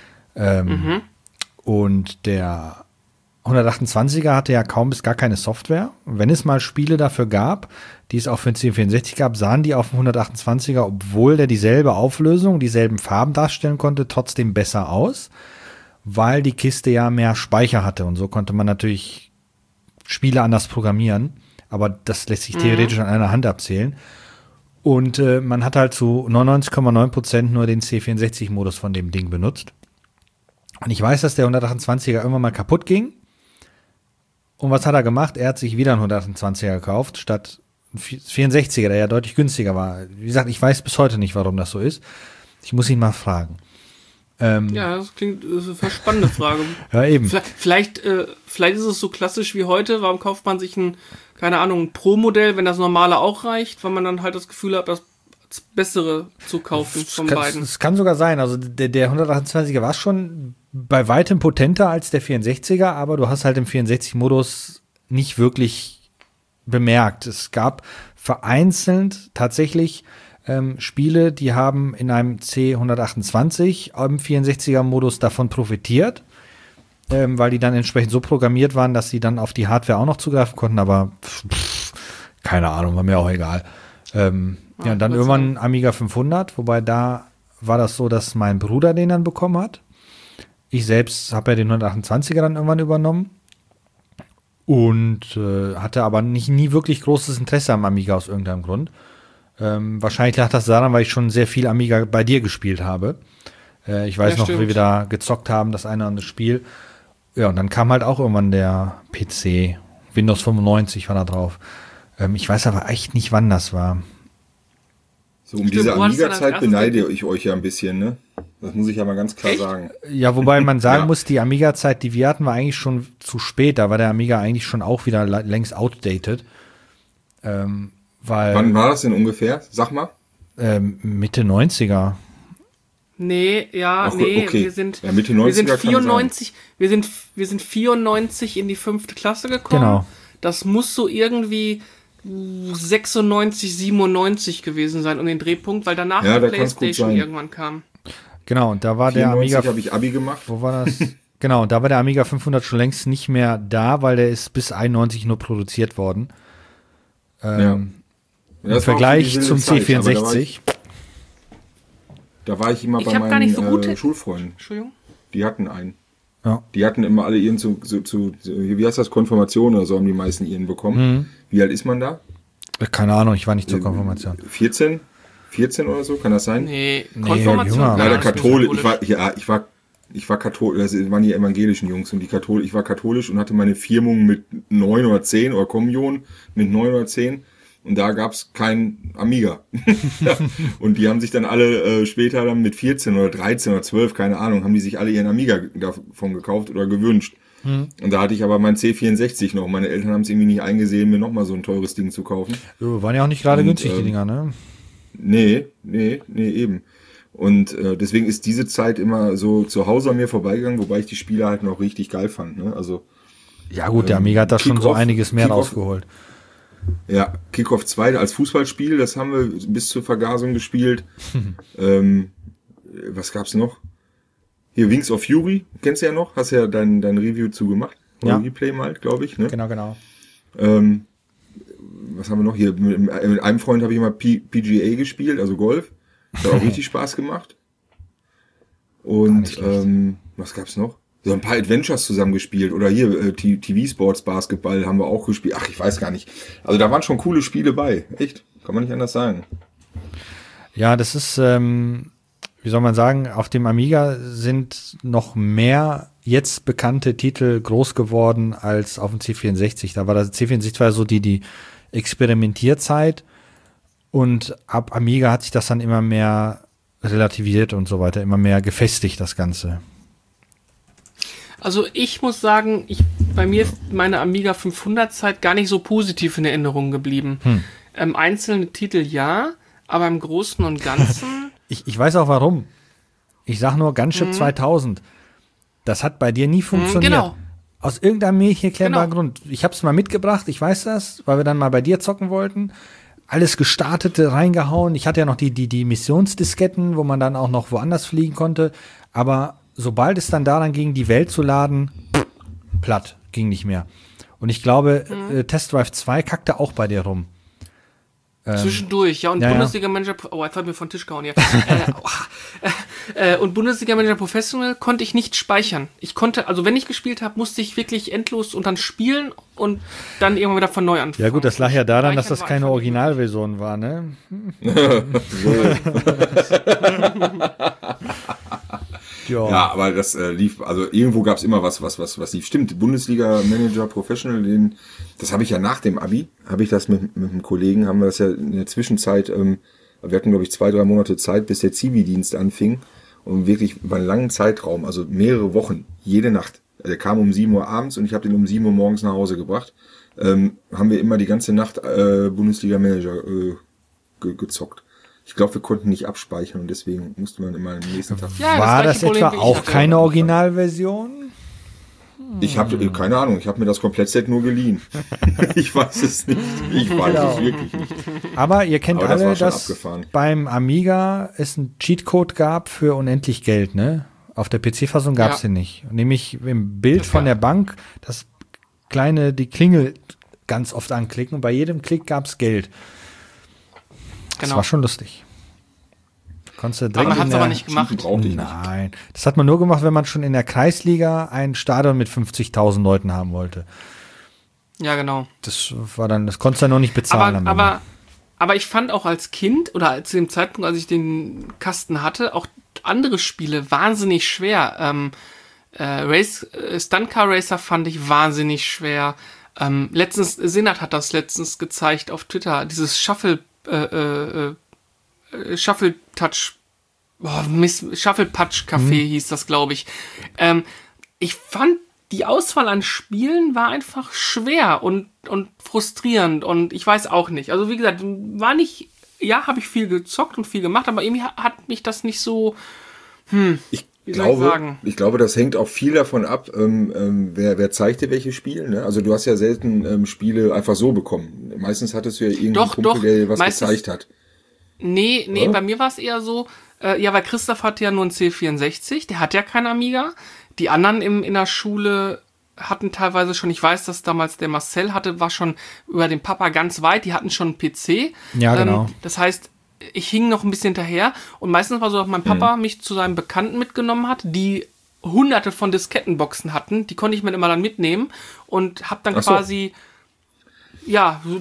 Und der 128er hatte ja kaum bis gar keine Software. Wenn es mal Spiele dafür gab, die es auch für den C64 gab, sahen die auf dem 128er, obwohl der dieselbe Auflösung, dieselben Farben darstellen konnte, trotzdem besser aus, weil die Kiste ja mehr Speicher hatte. Und so konnte man natürlich Spiele anders programmieren. Aber das lässt sich theoretisch an einer Hand abzählen. Und man hat halt zu 99,9% nur den C64-Modus von dem Ding benutzt. Und ich weiß, dass der 128er irgendwann mal kaputt ging. Und was hat er gemacht? Er hat sich wieder einen 128er gekauft, statt einen 64er, der ja deutlich günstiger war. Wie gesagt, ich weiß bis heute nicht, warum das so ist. Ich muss ihn mal fragen. Ja, das klingt eine spannende Frage. Ja, eben. Vielleicht ist es so klassisch wie heute. Warum kauft man sich ein Pro-Modell, wenn das normale auch reicht? Weil man dann halt das Gefühl hat, das Bessere zu kaufen von beiden. Das kann sogar sein. Also der 128er war schon bei weitem potenter als der 64er, aber du hast halt im 64-Modus nicht wirklich bemerkt. Es gab vereinzelt tatsächlich Spiele, die haben in einem C128 im 64er-Modus davon profitiert, weil die dann entsprechend so programmiert waren, dass sie dann auf die Hardware auch noch zugreifen konnten, aber keine Ahnung, war mir auch egal. Ja, und dann irgendwann Amiga 500, wobei da war das so, dass mein Bruder den dann bekommen hat. Ich selbst habe ja den 128er dann irgendwann übernommen und hatte aber nie wirklich großes Interesse am Amiga aus irgendeinem Grund. Wahrscheinlich lag das daran, weil ich schon sehr viel Amiga bei dir gespielt habe. Ich weiß noch, wie wir da gezockt haben, das eine oder andere Spiel. Ja, und dann kam halt auch irgendwann der PC. Windows 95 war da drauf. Ich weiß aber echt nicht, wann das war. So um diese Amiga-Zeit beneide ich euch ja ein bisschen, ne? Das muss ich ja mal ganz klar sagen. Ja, wobei man sagen muss, die Amiga-Zeit, die wir hatten, war eigentlich schon zu spät. Da war der Amiga eigentlich schon auch wieder längst outdated. Wann war das denn ungefähr? Sag mal. Mitte 90er. Nee, okay. Wir sind Mitte 90er wir sind 94, wir sind 94 in die 5. Klasse gekommen. Genau. Das muss so irgendwie 96, 97 gewesen sein um den Drehpunkt, weil danach die PlayStation irgendwann kam. Genau, und da war der Amiga. Habe ich Abi gemacht. Wo war das? Genau, und da war der Amiga 500 schon längst nicht mehr da, weil der ist bis 91 nur produziert worden. Im Vergleich zum C64. Da war ich immer bei meinen Schulfreunden. Entschuldigung. Die hatten einen. Ja. Die hatten immer alle ihren wie heißt das, Konfirmation oder so, haben die meisten ihren bekommen. Wie alt ist man da? Keine Ahnung, ich war nicht zur Konfirmation. 14 oder so, kann das sein? Nee, Konfirmation. Leider katholisch. Ich war katholisch, das waren die evangelischen Jungs und ich war katholisch und hatte meine Firmung mit 9 oder 10 oder Kommunion mit 9 oder 10 und da gab's kein Amiga. Und die haben sich dann alle später dann mit 14 oder 13 oder 12, keine Ahnung, haben die sich alle ihren Amiga davon gekauft oder gewünscht. Und da hatte ich aber mein C64 noch. Meine Eltern haben es irgendwie nicht eingesehen, mir nochmal so ein teures Ding zu kaufen. Jo, waren ja auch nicht gerade günstig, die Dinger, ne? Nee, eben. Und deswegen ist diese Zeit immer so zu Hause an mir vorbeigegangen, wobei ich die Spiele halt noch richtig geil fand. Ne? Also ja gut, der Amiga hat da schon so einiges mehr rausgeholt. Ja, Kickoff 2 als Fußballspiel, das haben wir bis zur Vergasung gespielt. was gab's noch? Hier Wings of Fury, kennst du ja noch? Hast ja dein Review zu gemacht. Ja. Replay mal, glaube ich, ne? Genau. Was haben wir noch hier? Mit einem Freund habe ich mal PGA gespielt, also Golf. Das hat auch richtig Spaß gemacht. Und was gab's noch? So ein paar Adventures zusammen gespielt. Oder hier TV Sports Basketball haben wir auch gespielt. Ach, ich weiß gar nicht. Also da waren schon coole Spiele bei. Echt? Kann man nicht anders sagen. Ja, das ist, wie soll man sagen, auf dem Amiga sind noch mehr jetzt bekannte Titel groß geworden als auf dem C64. Da war das C64 war so die Experimentierzeit und ab Amiga hat sich das dann immer mehr relativiert und so weiter, immer mehr gefestigt, das Ganze. Also ich muss sagen, bei mir ist meine Amiga 500-Zeit gar nicht so positiv in Erinnerung geblieben. Einzelne Titel ja, aber im Großen und Ganzen... Ich weiß auch warum. Ich sag nur Gunship 2000. Das hat bei dir nie funktioniert. Genau. Aus irgendeinem mir nicht erklärbaren Grund. Ich hab's mal mitgebracht, ich weiß das, weil wir dann mal bei dir zocken wollten. Alles gestartete, reingehauen. Ich hatte ja noch die Missionsdisketten, wo man dann auch noch woanders fliegen konnte. Aber sobald es dann daran ging, die Welt zu laden, platt, ging nicht mehr. Und ich glaube, Test Drive 2 kackte auch bei dir rum. Zwischendurch, ja, und Bundesliga-Manager, oh, jetzt hab ich mir von den Tisch gehauen hier. Und Bundesliga-Manager Professional konnte ich nicht speichern. Ich konnte, also wenn ich gespielt habe, musste ich wirklich endlos und dann spielen und dann irgendwann wieder von neu anfangen. Ja gut, das lag ja daran, dass das keine Originalversion war, ne? Ja, aber das lief, also irgendwo gab's immer was lief. Stimmt, Bundesliga-Manager Professional, das habe ich ja nach dem Abi, habe ich das mit einem Kollegen, haben wir das ja in der Zwischenzeit, wir hatten, glaube ich, 2-3 Monate Zeit, bis der Zivildienst anfing und wirklich über einen langen Zeitraum, also mehrere Wochen, jede Nacht. Der kam um 7 Uhr abends und ich habe den um 7 Uhr morgens nach Hause gebracht. Haben wir immer die ganze Nacht Bundesliga-Manager gezockt. Ich glaube, wir konnten nicht abspeichern und deswegen musste man immer am nächsten Tag... Ja, war das etwa auch keine Originalversion? Ich habe keine Ahnung, ich habe mir das Komplettset nur geliehen. Ich weiß es nicht. Ich weiß es wirklich nicht. Aber ihr kennt alle, dass beim Amiga es einen Cheatcode gab für unendlich Geld, ne? Auf der PC-Fassung gab es den nicht. Nämlich im Bild von der Bank die Klingel ganz oft anklicken und bei jedem Klick gab es Geld. Das war schon lustig. Aber man hat es aber nicht gemacht. Nein, das hat man nur gemacht, wenn man schon in der Kreisliga ein Stadion mit 50.000 Leuten haben wollte. Ja, genau. Das konntest du ja noch nicht bezahlen. Aber ich fand auch als Kind oder zu dem Zeitpunkt, als ich den Kasten hatte, auch andere Spiele wahnsinnig schwer. Stunt Car Racer fand ich wahnsinnig schwer. Sinat hat das letztens gezeigt auf Twitter, dieses Shuffle Touch, Shuffle Patch Café hieß das, glaube ich. Ich fand, die Auswahl an Spielen war einfach schwer und frustrierend und ich weiß auch nicht. Also wie gesagt, habe ich viel gezockt und viel gemacht, aber irgendwie hat mich das nicht so, Ich glaube, das hängt auch viel davon ab, wer zeigt dir welche Spiele. Ne? Also du hast ja selten Spiele einfach so bekommen. Meistens hattest du ja irgendeinen Kumpel, der dir was gezeigt hat. Nee, bei mir war es eher so, weil Christoph hatte ja nur einen C64, der hat ja keinen Amiga. Die anderen in der Schule hatten teilweise schon, ich weiß, dass damals der Marcel war schon über den Papa ganz weit, die hatten schon einen PC. Ja, genau. Das heißt, ich hing noch ein bisschen hinterher und meistens war so, dass mein Papa mich zu seinem Bekannten mitgenommen hat, die hunderte von Diskettenboxen hatten, die konnte ich mir immer dann mitnehmen und hab dann quasi so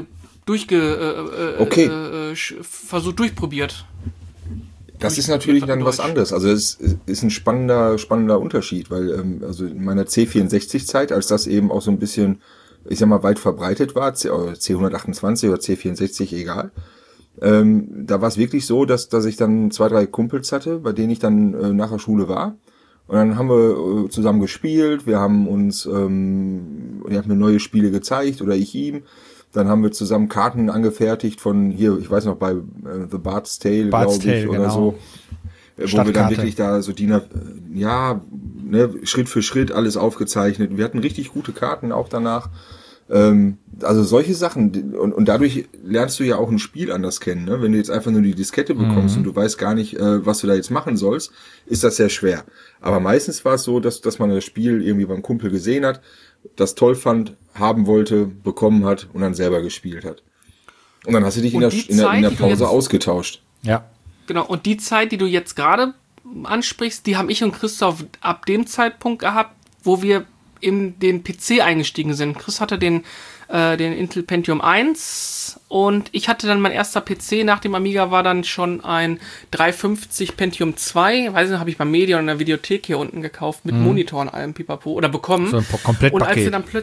versucht, durchprobiert. Das ist natürlich dann was anderes. Also es ist ein spannender Unterschied, weil also in meiner C64-Zeit, als das eben auch so ein bisschen, ich sag mal, weit verbreitet war, C128 oder C64, egal, da war es wirklich so, dass ich dann 2-3 Kumpels hatte, bei denen ich dann nach der Schule war. Und dann haben wir zusammen gespielt, wir haben uns, er hat mir neue Spiele gezeigt oder ich ihm. Dann haben wir zusammen Karten angefertigt von hier, ich weiß noch, bei The Bard's Tale, glaube ich, oder so. Wo wir dann wirklich da so Schritt für Schritt alles aufgezeichnet. Wir hatten richtig gute Karten auch danach. Also solche Sachen. Und dadurch lernst du ja auch ein Spiel anders kennen. Ne? Wenn du jetzt einfach nur die Diskette bekommst und du weißt gar nicht, was du da jetzt machen sollst, ist das sehr schwer. Aber meistens war es so, dass man das Spiel irgendwie beim Kumpel gesehen hat, das toll fand, haben wollte, bekommen hat und dann selber gespielt hat. Und dann hast du dich in der Pause ausgetauscht. Ja. Genau, und die Zeit, die du jetzt gerade ansprichst, die haben ich und Christoph ab dem Zeitpunkt gehabt, wo wir in den PC eingestiegen sind. Chris hatte den Intel Pentium 1 und ich hatte dann mein erster PC nach dem Amiga war dann schon ein 350 Pentium 2, weiß nicht, habe ich beim Medion in der Videothek hier unten gekauft, mit Monitor und allem Pipapo, oder bekommen. So ein Komplettpaket. Und als wir dann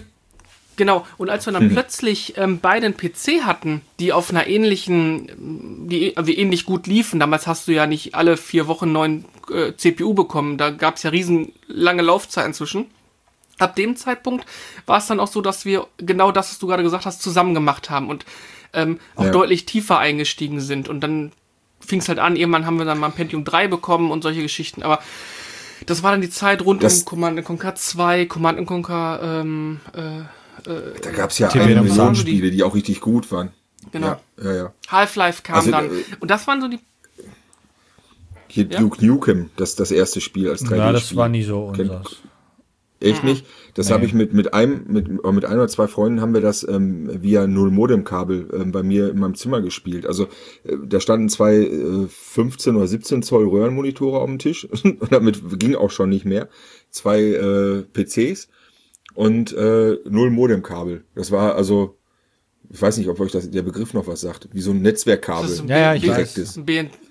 plötzlich beide einen PC hatten, die auf einer die ähnlich gut liefen. Damals hast du ja nicht alle 4 Wochen einen neuen CPU bekommen. Da gab es ja riesen lange Laufzeiten zwischen. Ab dem Zeitpunkt war es dann auch so, dass wir genau das, was du gerade gesagt hast, zusammen gemacht haben und auch deutlich tiefer eingestiegen sind. Und dann fing es halt an, irgendwann haben wir dann mal ein Pentium 3 bekommen und solche Geschichten. Aber das war dann die Zeit rund um Command & Conquer 2, Command & Conquer da gab es ja eine Million Spiele, die auch richtig gut waren. Genau. Ja. Half-Life kam dann. Und das waren so die... Hier Duke Nukem, das erste Spiel als 3D-Spiel. Ja, das war nie so unseres. Echt nicht? Das habe ich mit ein oder zwei Freunden haben wir das via Null-Modem-Kabel bei mir in meinem Zimmer gespielt. Also da standen zwei 15 oder 17 Zoll Röhrenmonitore auf dem Tisch und damit ging auch schon nicht mehr. 2 PCs und Null-Modem-Kabel. Das war also, ich weiß nicht, ob euch der Begriff noch was sagt, wie so ein Netzwerkkabel. Ich weiß.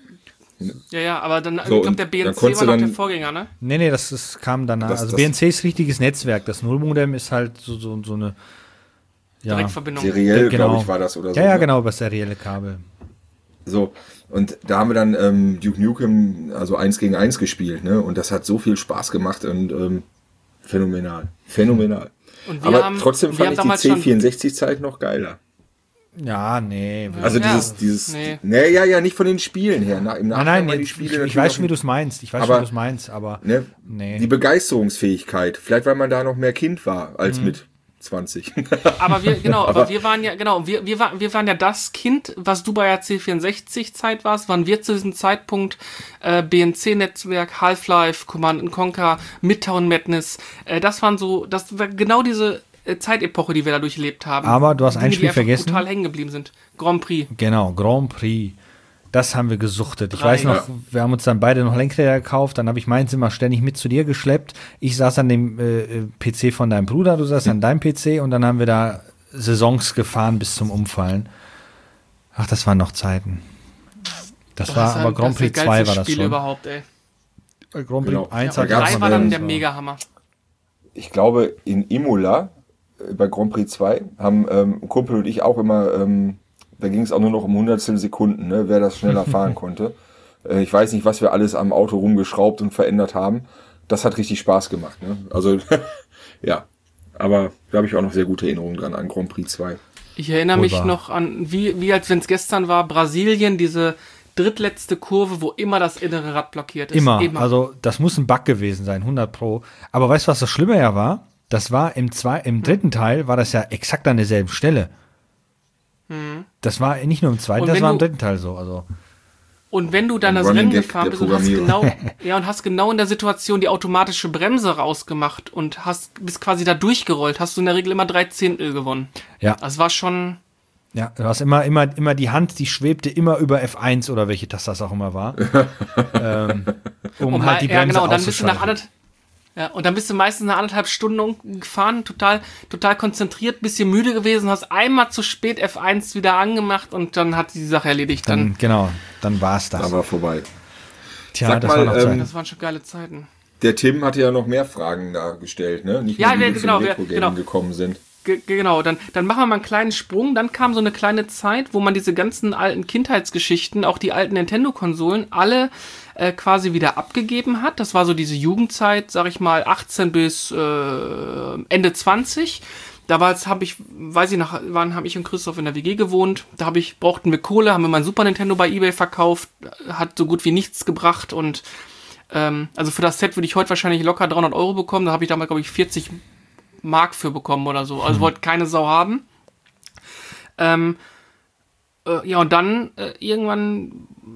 Ja, aber dann, so, ich glaube, der BNC war noch der Vorgänger, ne? Nee, das kam danach. Also BNC ist richtiges Netzwerk. Das Nullmodem ist halt so eine Direktverbindung. Seriell, glaube ich, war das oder so. Ja, genau, über serielle Kabel. So, und da haben wir dann Duke Nukem, also 1 gegen 1 gespielt, ne? Und das hat so viel Spaß gemacht und phänomenal. Und aber trotzdem fand ich die C64-Zeit noch geiler. Ja, nee. Also dieses nicht von den Spielen her. Nein, ich weiß schon, wie du es meinst. Aber ne, die Begeisterungsfähigkeit. Vielleicht, weil man da noch mehr Kind war als mit 20. Aber wir waren ja das Kind, was du bei der C64-Zeit warst, waren wir zu diesem Zeitpunkt BNC-Netzwerk, Half-Life, Command & Conquer, Midtown Madness. Das war genau diese Zeitepoche, die wir da durchlebt haben. Aber du hast ein Spiel vergessen. Die total hängen geblieben sind. Grand Prix. Genau, Grand Prix. Das haben wir gesuchtet. Ich weiß noch, wir haben uns dann beide noch Lenkräder gekauft, dann habe ich meins immer ständig mit zu dir geschleppt. Ich saß an dem PC von deinem Bruder, du saßt an deinem PC und dann haben wir da Saisons gefahren bis zum Umfallen. Ach, das waren noch Zeiten. Das war aber Grand Prix 2 war das Spiel schon. Überhaupt, ey. Grand Prix 1 hat 3 war dann der Mega-Hammer. Ich glaube, in Imola bei Grand Prix 2 haben Kumpel und ich auch immer, da ging es auch nur noch um Hundertstel Sekunden, ne, wer das schneller fahren konnte. Ich weiß nicht, was wir alles am Auto rumgeschraubt und verändert haben. Das hat richtig Spaß gemacht. Ne? Also, ja. Aber da habe ich auch noch sehr gute Erinnerungen dran an Grand Prix 2. Ich erinnere mich noch an, wie als wenn es gestern war, Brasilien, diese drittletzte Kurve, wo immer das innere Rad blockiert ist. Immer. Also das muss ein Bug gewesen sein, 100%. Aber weißt du, was das Schlimme ja war? Das war im dritten Teil, war das ja exakt an derselben Stelle. Das war nicht nur im zweiten, das war im dritten Teil so. Also. Und wenn du dann das Rennen gefahren bist und hast genau in der Situation die automatische Bremse rausgemacht und bist quasi da durchgerollt, hast du in der Regel immer 3/10 gewonnen. Ja. Das war schon... Ja, du hast immer die Hand, die schwebte immer über F1 oder welche Taste das auch immer war. Um halt die Bremse auszuschalten. Und dann bist du meistens eine 1,5 Stunden gefahren, total konzentriert, bisschen müde gewesen, hast einmal zu spät F1 wieder angemacht und dann hat die Sache erledigt. Dann war es das. Dann war vorbei. Tja, Sag das waren schon geile Zeiten. Der Tim hatte ja noch mehr Fragen da gestellt, ne? Nicht nur die zum Retro-Gaming gekommen sind. Genau, dann machen wir mal einen kleinen Sprung. Dann kam so eine kleine Zeit, wo man diese ganzen alten Kindheitsgeschichten, auch die alten Nintendo-Konsolen, alle quasi wieder abgegeben hat. Das war so diese Jugendzeit, sag ich mal, 18 bis Ende 20. Damals habe ich und Christoph in der WG gewohnt. Da brauchten wir Kohle, haben wir mein Super Nintendo bei eBay verkauft. Hat so gut wie nichts gebracht. Und also für das Set würde ich heute wahrscheinlich locker 300 € bekommen. Da habe ich damals, glaube ich, 40 Mark für bekommen oder so. Also wollte keine Sau haben. Ja, und dann irgendwann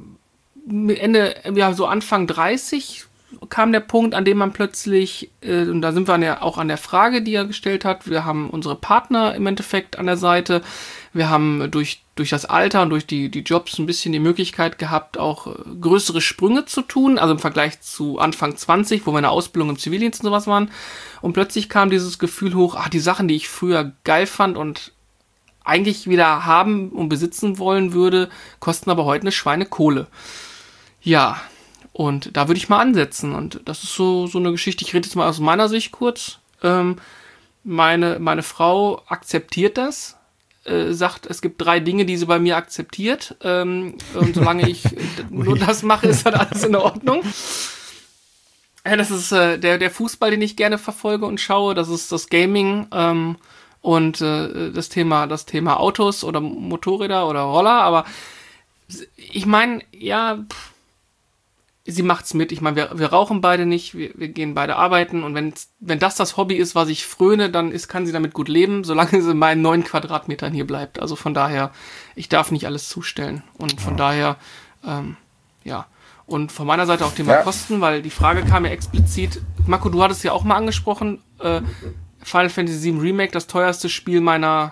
so Anfang 30 kam der Punkt, an dem man plötzlich, und da sind wir auch an der Frage, die er gestellt hat, wir haben unsere Partner im Endeffekt an der Seite, wir haben durch das Alter und durch die Jobs ein bisschen die Möglichkeit gehabt, auch größere Sprünge zu tun, also im Vergleich zu Anfang 20, wo meine Ausbildung im Zivildienst und sowas waren, und plötzlich kam dieses Gefühl hoch, die Sachen, die ich früher geil fand und eigentlich wieder haben und besitzen wollen würde, kosten aber heute eine Schweinekohle. Ja, und da würde ich mal ansetzen. Und das ist so eine Geschichte, ich rede jetzt mal aus meiner Sicht kurz. Meine Frau akzeptiert das, sagt, es gibt 3 Dinge, die sie bei mir akzeptiert. Und solange ich nur das mache, ist halt alles in Ordnung. Das ist der Fußball, den ich gerne verfolge und schaue. Das ist das Gaming und das Thema Autos oder Motorräder oder Roller. Aber ich meine, ja, sie macht's mit. Ich meine, wir rauchen beide nicht, wir gehen beide arbeiten. Und wenn das Hobby ist, was ich fröne, dann kann sie damit gut leben, solange sie in meinen 9 Quadratmetern hier bleibt. Also von daher, ich darf nicht alles zustellen. Und von daher, ja. Und von meiner Seite auch Thema Kosten, weil die Frage kam ja explizit. Marco, du hattest ja auch mal angesprochen, Final Fantasy VII Remake, das teuerste Spiel meiner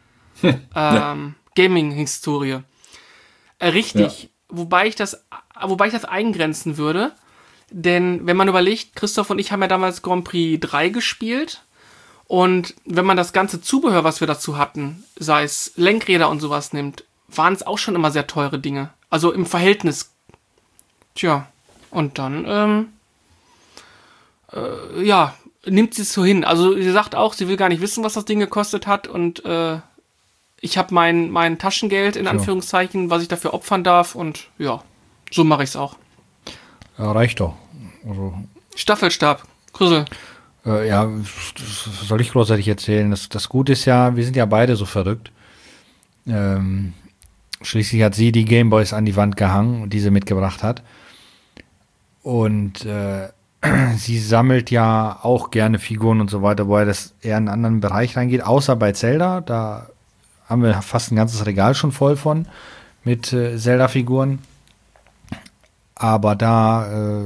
Gaming-Historie. Richtig. Ja. Wobei ich das eingrenzen würde, denn wenn man überlegt, Christoph und ich haben ja damals Grand Prix 3 gespielt und wenn man das ganze Zubehör, was wir dazu hatten, sei es Lenkräder und sowas nimmt, waren es auch schon immer sehr teure Dinge. Also im Verhältnis. Tja, und dann, nimmt sie es so hin. Also sie sagt auch, sie will gar nicht wissen, was das Ding gekostet hat und ich habe mein Taschengeld, in Anführungszeichen, was ich dafür opfern darf und ja, so mache ich es auch. Ja, reicht doch. Also, Staffelstab, Krüssel. Soll ich großartig erzählen? Das Gute ist ja, wir sind ja beide so verrückt. Schließlich hat sie die Gameboys an die Wand gehangen, die sie mitgebracht hat. Und sie sammelt ja auch gerne Figuren und so weiter, wobei das eher in einen anderen Bereich reingeht, außer bei Zelda. Da haben wir fast ein ganzes Regal schon voll von mit Zelda-Figuren. Aber da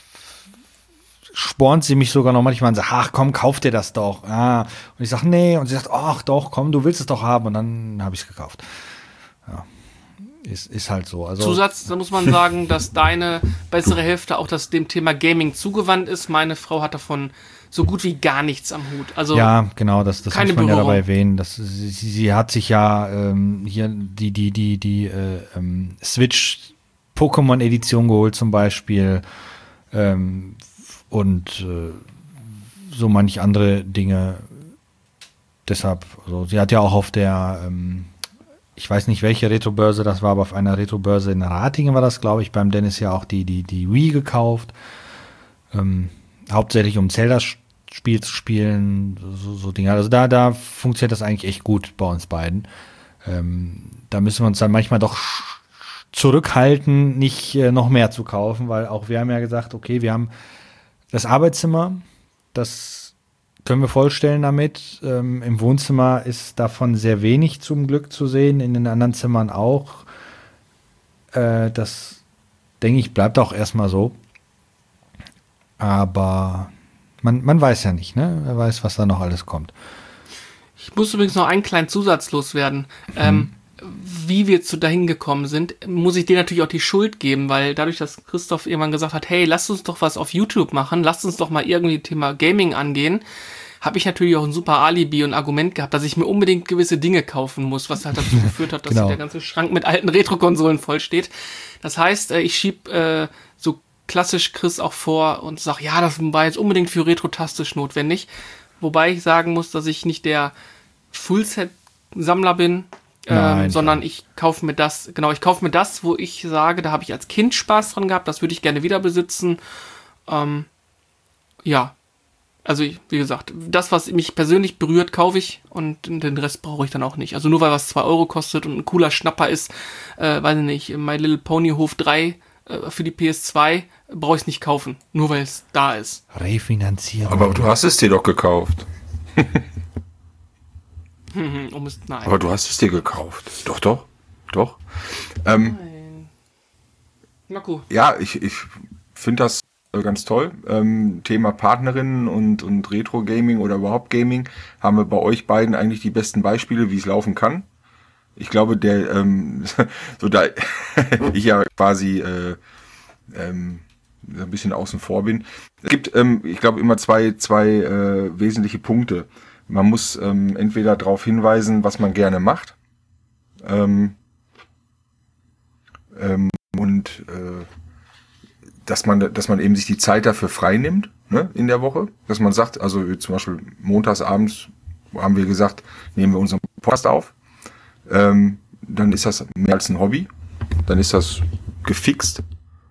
spornt sie mich sogar noch manchmal und sagt, ach komm, kauf dir das doch. Und ich sage, nee. Und sie sagt, ach doch, komm, du willst es doch haben. Und dann habe ich es gekauft. Ja, ist halt so. Also Zusatz, da muss man sagen, dass deine bessere Hälfte auch dem Thema Gaming zugewandt ist. Meine Frau hat davon so gut wie gar nichts am Hut. Also ja, genau, das muss man Berührung. Ja dabei erwähnen. Sie hat sich ja hier die Switch Pokémon-Edition geholt zum Beispiel und so manch andere Dinge. Deshalb, also sie hat ja auch auf der ich weiß nicht, welche Retro-Börse das war, aber auf einer Retro-Börse in Ratingen war das, glaube ich, beim Dennis ja auch die Wii gekauft. Hauptsächlich um Zelda-Spiel zu spielen, so Dinge. Also da funktioniert das eigentlich echt gut bei uns beiden. Da müssen wir uns dann manchmal doch zurückhalten, nicht noch mehr zu kaufen, weil auch wir haben ja gesagt, okay, wir haben das Arbeitszimmer, das können wir vollstellen damit. Im Wohnzimmer ist davon sehr wenig zum Glück zu sehen, in den anderen Zimmern auch. Das, denke ich, bleibt auch erstmal so. Aber man weiß ja nicht, ne? Wer weiß, was da noch alles kommt. Ich muss übrigens noch einen kleinen Zusatz loswerden. Wie wir dahin gekommen sind, muss ich dir natürlich auch die Schuld geben, weil dadurch, dass Christoph irgendwann gesagt hat, hey, lasst uns doch was auf YouTube machen, lasst uns doch mal irgendwie Thema Gaming angehen, habe ich natürlich auch ein super Alibi und Argument gehabt, dass ich mir unbedingt gewisse Dinge kaufen muss, was halt dazu geführt hat, dass der ganze Schrank mit alten Retro-Konsolen voll steht. Das heißt, ich schieb so klassisch Chris auch vor und sage, ja, das war jetzt unbedingt für Retro-tastisch notwendig. Wobei ich sagen muss, dass ich nicht der Fullset-Sammler bin, sondern ich kaufe mir das, wo ich sage, da habe ich als Kind Spaß dran gehabt, das würde ich gerne wieder besitzen. Ja, also wie gesagt, das, was mich persönlich berührt, kaufe ich und den Rest brauche ich dann auch nicht. Also nur weil was 2 Euro kostet und ein cooler Schnapper ist, weiß ich nicht, My Little Pony Hof 3 für die PS2, brauche ich es nicht kaufen, nur weil es da ist. Refinanzierung. Aber du hast es dir doch gekauft. Nein. Aber du hast es dir gekauft. Doch. Nein. Marco. Ja, ich finde das ganz toll. Thema Partnerinnen und Retro-Gaming oder überhaupt Gaming haben wir bei euch beiden eigentlich die besten Beispiele, wie es laufen kann. Ich glaube, so da ich ja quasi ein bisschen außen vor bin. Es gibt, ich glaube, immer zwei wesentliche Punkte. Man muss entweder darauf hinweisen, was man gerne macht, und dass man eben sich die Zeit dafür frei nimmt, ne, in der Woche. Dass man sagt, also zum Beispiel montagsabends haben wir gesagt, nehmen wir unseren Podcast auf. Dann ist das mehr als ein Hobby. Dann ist das gefixt.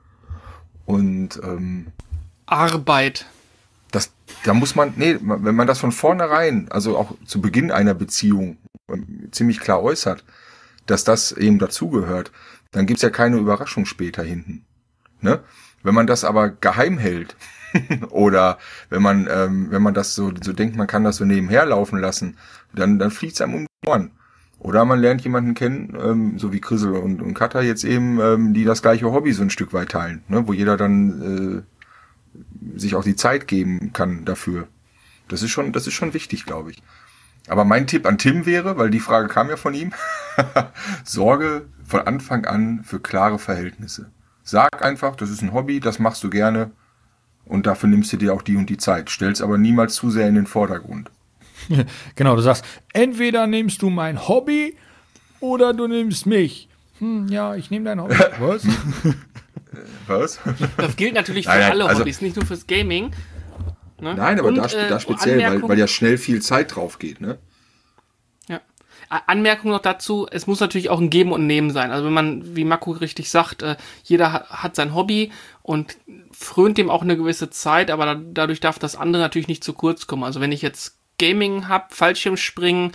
Und Arbeit. Da muss man, wenn man das von vornherein, also auch zu Beginn einer Beziehung ziemlich klar äußert, dass das eben dazugehört, dann gibt's ja keine Überraschung später hinten. Ne? Wenn man das aber geheim hält oder wenn man das so denkt, man kann das so nebenher laufen lassen, dann fliegt's einem um die Ohren. Oder man lernt jemanden kennen, so wie Chrisel und Katha jetzt eben, die das gleiche Hobby so ein Stück weit teilen, ne? Wo jeder dann sich auch die Zeit geben kann dafür. Das ist schon wichtig, glaube ich. Aber mein Tipp an Tim wäre, weil die Frage kam ja von ihm, sorge von Anfang an für klare Verhältnisse. Sag einfach, das ist ein Hobby, das machst du gerne und dafür nimmst du dir auch die und die Zeit. Stell's aber niemals zu sehr in den Vordergrund. Genau, du sagst, entweder nimmst du mein Hobby oder du nimmst mich. Ja, ich nehme dein Hobby. Was? Was? Das gilt natürlich für alle Hobbys, nicht nur fürs Gaming. Ne? Nein, aber da speziell, weil ja schnell viel Zeit drauf geht, ne? Ja. Anmerkung noch dazu, es muss natürlich auch ein Geben und Nehmen sein. Also wenn man, wie Marco richtig sagt, jeder hat sein Hobby und frönt dem auch eine gewisse Zeit, aber dadurch darf das andere natürlich nicht zu kurz kommen. Also wenn ich jetzt Gaming hab, Fallschirmspringen,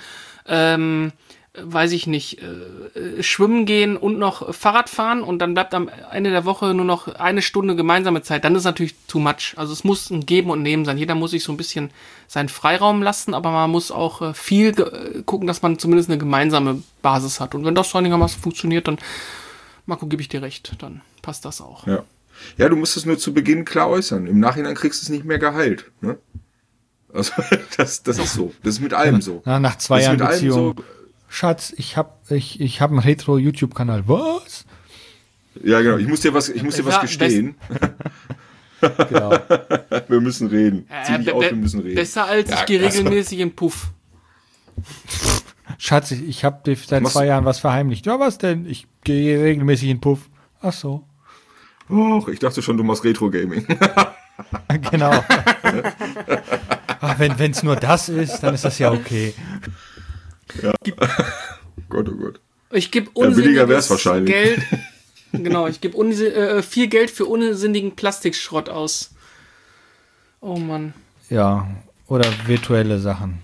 weiß ich nicht, schwimmen gehen und noch Fahrrad fahren und dann bleibt am Ende der Woche nur noch eine Stunde gemeinsame Zeit, dann ist natürlich too much. Also es muss ein Geben und Nehmen sein. Jeder muss sich so ein bisschen seinen Freiraum lassen, aber man muss auch viel gucken, dass man zumindest eine gemeinsame Basis hat. Und wenn das so einigermaßen funktioniert, dann, Marco, gebe ich dir recht, dann passt das auch. Ja, du musst es nur zu Beginn klar äußern. Im Nachhinein kriegst du es nicht mehr geheilt, ne? Also das ist so. Das ist mit allem so. Nach 2 Jahren Beziehung. Schatz, ich hab einen Retro-YouTube-Kanal. Was? Ja, genau. Ich muss dir was gestehen. Genau. Wir müssen reden. Wir müssen reden. Besser als ich gehe regelmäßig in Puff. Schatz, ich habe dir seit 2 Jahren was verheimlicht. Ja, was denn? Ich gehe regelmäßig in Puff. Ach so. Och, ich dachte schon, du machst Retro-Gaming. Genau. Ach, wenn es nur das ist, dann ist das ja okay. Ja. Gott, oh Gott. Ich gebe billiger wär's wahrscheinlich. Geld. Genau, ich gebe viel Geld für unsinnigen Plastikschrott aus. Oh Mann. Ja, oder virtuelle Sachen.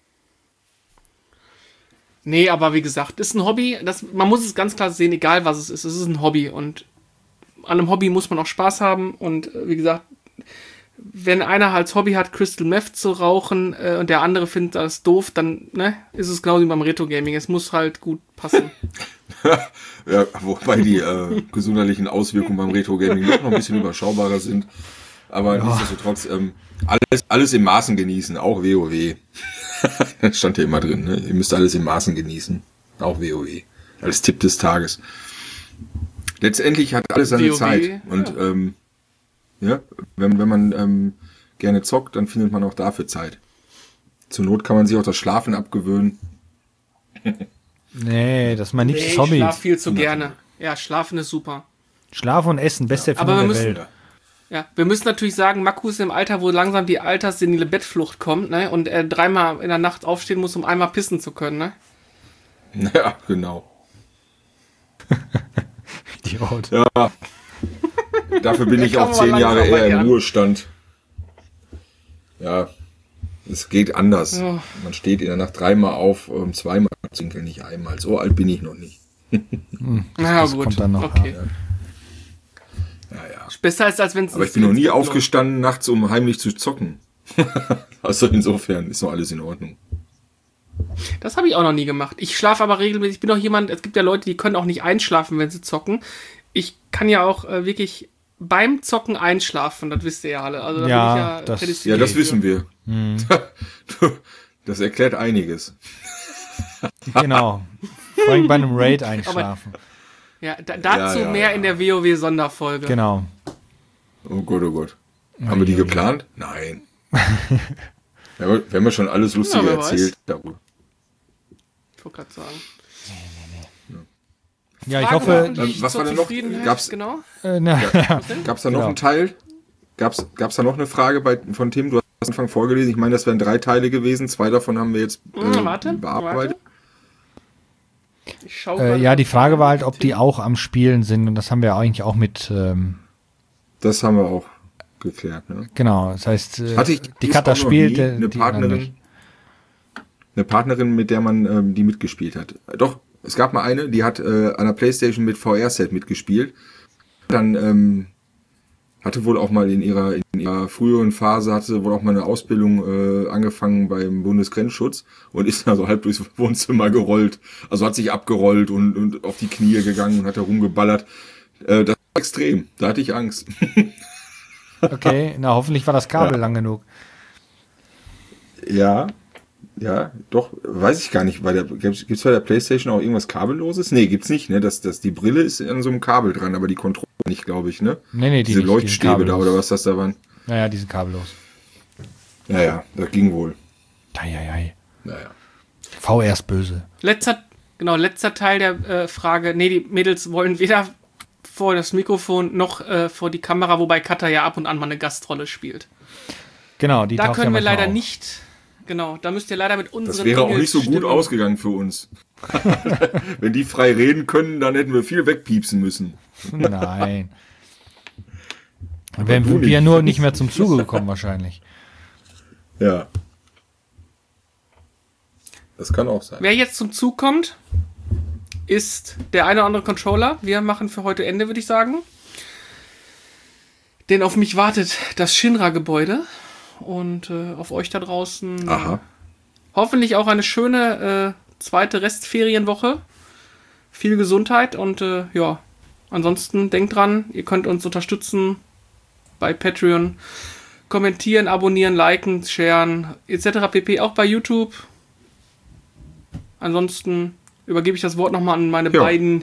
Nee, aber wie gesagt, ist ein Hobby. Man muss es ganz klar sehen, egal was es ist. Es ist ein Hobby und an einem Hobby muss man auch Spaß haben. Und wie gesagt, wenn einer als Hobby hat, Crystal Meth zu rauchen und der andere findet das doof, dann ist es genauso wie beim Retro-Gaming. Es muss halt gut passen. Ja, wobei die gesundheitlichen Auswirkungen beim Retro-Gaming noch ein bisschen überschaubarer sind. Aber nichtsdestotrotz, alles in Maßen genießen, auch WoW. Das stand ja immer drin, ne? Ihr müsst alles in Maßen genießen, auch WoW. Als Tipp des Tages. Letztendlich hat alles seine Zeit. Und wenn man gerne zockt, dann findet man auch dafür Zeit. Zur Not kann man sich auch das Schlafen abgewöhnen. Nee, das ist mein liebstes Hobby. Ich schlafe viel zu gerne. Ja, Schlafen ist super. Schlafen und Essen, beste Erfindung der Welt. Ja, wir müssen natürlich sagen, Marco ist im Alter, wo langsam die alterssenile Bettflucht kommt, ne? Und er 3-mal in der Nacht aufstehen muss, um einmal pissen zu können, ne? Ja, genau. Idiot. Ja. Dafür bin ich auch 10 Jahre eher im Ruhestand. Ja, es geht anders. Oh. Man steht in der Nacht 3-mal auf, 2-mal zinkeln, nicht einmal. So alt bin ich noch nicht. Na gut, kommt dann noch. Okay. Ja. Besser als wenn es. Aber ich bin noch nie aufgestanden nachts, um heimlich zu zocken. Also insofern ist noch alles in Ordnung. Das habe ich auch noch nie gemacht. Ich schlafe aber regelmäßig. Ich bin auch jemand, es gibt ja Leute, die können auch nicht einschlafen, wenn sie zocken. Ich kann ja auch wirklich beim Zocken einschlafen, das wisst ihr ja alle. Also, ja, das wissen wir. Das erklärt einiges. Genau. Vor allem bei einem Raid einschlafen. Dazu mehr in der WoW-Sonderfolge. Genau. Oh Gott. Haben wir die geplant? Nein. Wir haben ja schon alles Lustige erzählt darüber. Ich wollte gerade sagen. Ja, ich hoffe. Was war denn noch? Gab's da noch einen Teil? Gab's da noch eine Frage von Tim? Du hast am Anfang vorgelesen. Ich meine, das wären 3 Teile gewesen. 2 davon haben wir jetzt bearbeitet. Ja, die Frage war halt, ob die auch am Spielen sind. Und das haben wir eigentlich auch mit. Das haben wir auch geklärt. Ne? Genau, das heißt, die Katha spielt eine Partnerin, mit der man die mitgespielt hat. Doch, es gab mal eine, die hat an der PlayStation mit VR-Set mitgespielt. Dann hatte wohl auch mal in ihrer früheren Phase hatte wohl auch mal eine Ausbildung angefangen beim Bundesgrenzschutz und ist da so halb durchs Wohnzimmer gerollt. Also hat sich abgerollt und auf die Knie gegangen und hat da rumgeballert. Das war extrem. Da hatte ich Angst. Okay, na hoffentlich war das Kabel lang genug. Ja, doch, weiß ich gar nicht. Gibt's bei der PlayStation auch irgendwas Kabelloses? Nee, gibt's nicht, ne? Die Brille ist an so einem Kabel dran, aber die Controller nicht, glaube ich, ne? Nee, diese Leuchtstäbe da oder was das da waren. Naja, die sind kabellos. Ja, das ging wohl. Naja. VR ist böse. Letzter Teil der Frage. Nee, die Mädels wollen weder vor das Mikrofon noch vor die Kamera, wobei Katha ja ab und an mal eine Gastrolle spielt. Genau, die da taucht können ja wir leider auf. nicht. Genau, da müsst ihr leider mit unseren Das wäre auch nicht so gut ausgegangen für uns. Wenn die frei reden können, dann hätten wir viel wegpiepsen müssen. Nein. Dann wären wir nur nicht mehr zum Zuge gekommen wahrscheinlich. Ja. Das kann auch sein. Wer jetzt zum Zug kommt, ist der eine oder andere Controller. Wir machen für heute Ende, würde ich sagen. Denn auf mich wartet das Shinra-Gebäude. Und auf euch da draußen hoffentlich auch eine schöne zweite Restferienwoche. Viel Gesundheit und ansonsten denkt dran, ihr könnt uns unterstützen bei Patreon. Kommentieren, abonnieren, liken, sharen etc. pp. Auch bei YouTube. Ansonsten übergebe ich das Wort nochmal an meine beiden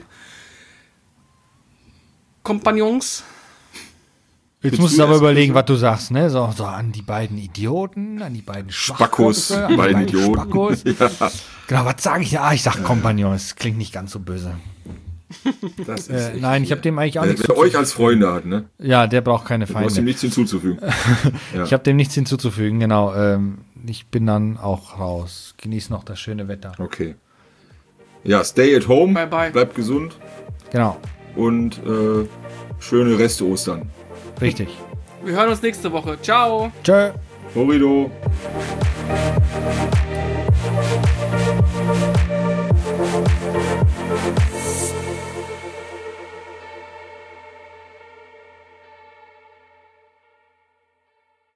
Kompagnons. Jetzt musst du aber überlegen, was du sagst, ne? So an die beiden Idioten, an die beiden Spackos, beiden Idioten. Spackos. Ja. Genau, was sage ich? Ich sag Kompagnon, es klingt nicht ganz so böse. Das ist nein, ich habe dem eigentlich auch nichts wer euch als Freunde hat, ne? Ja, der braucht keine Feinde. Du brauchst ihm nichts hinzuzufügen. Ja. Ich habe dem nichts hinzuzufügen, genau. Ich bin dann auch raus. Genieß noch das schöne Wetter. Okay. Ja, stay at home. Bye, bye. Bleibt gesund. Genau. Und schöne Reste Ostern. Richtig. Wir hören uns nächste Woche. Ciao. Tschö. Horido.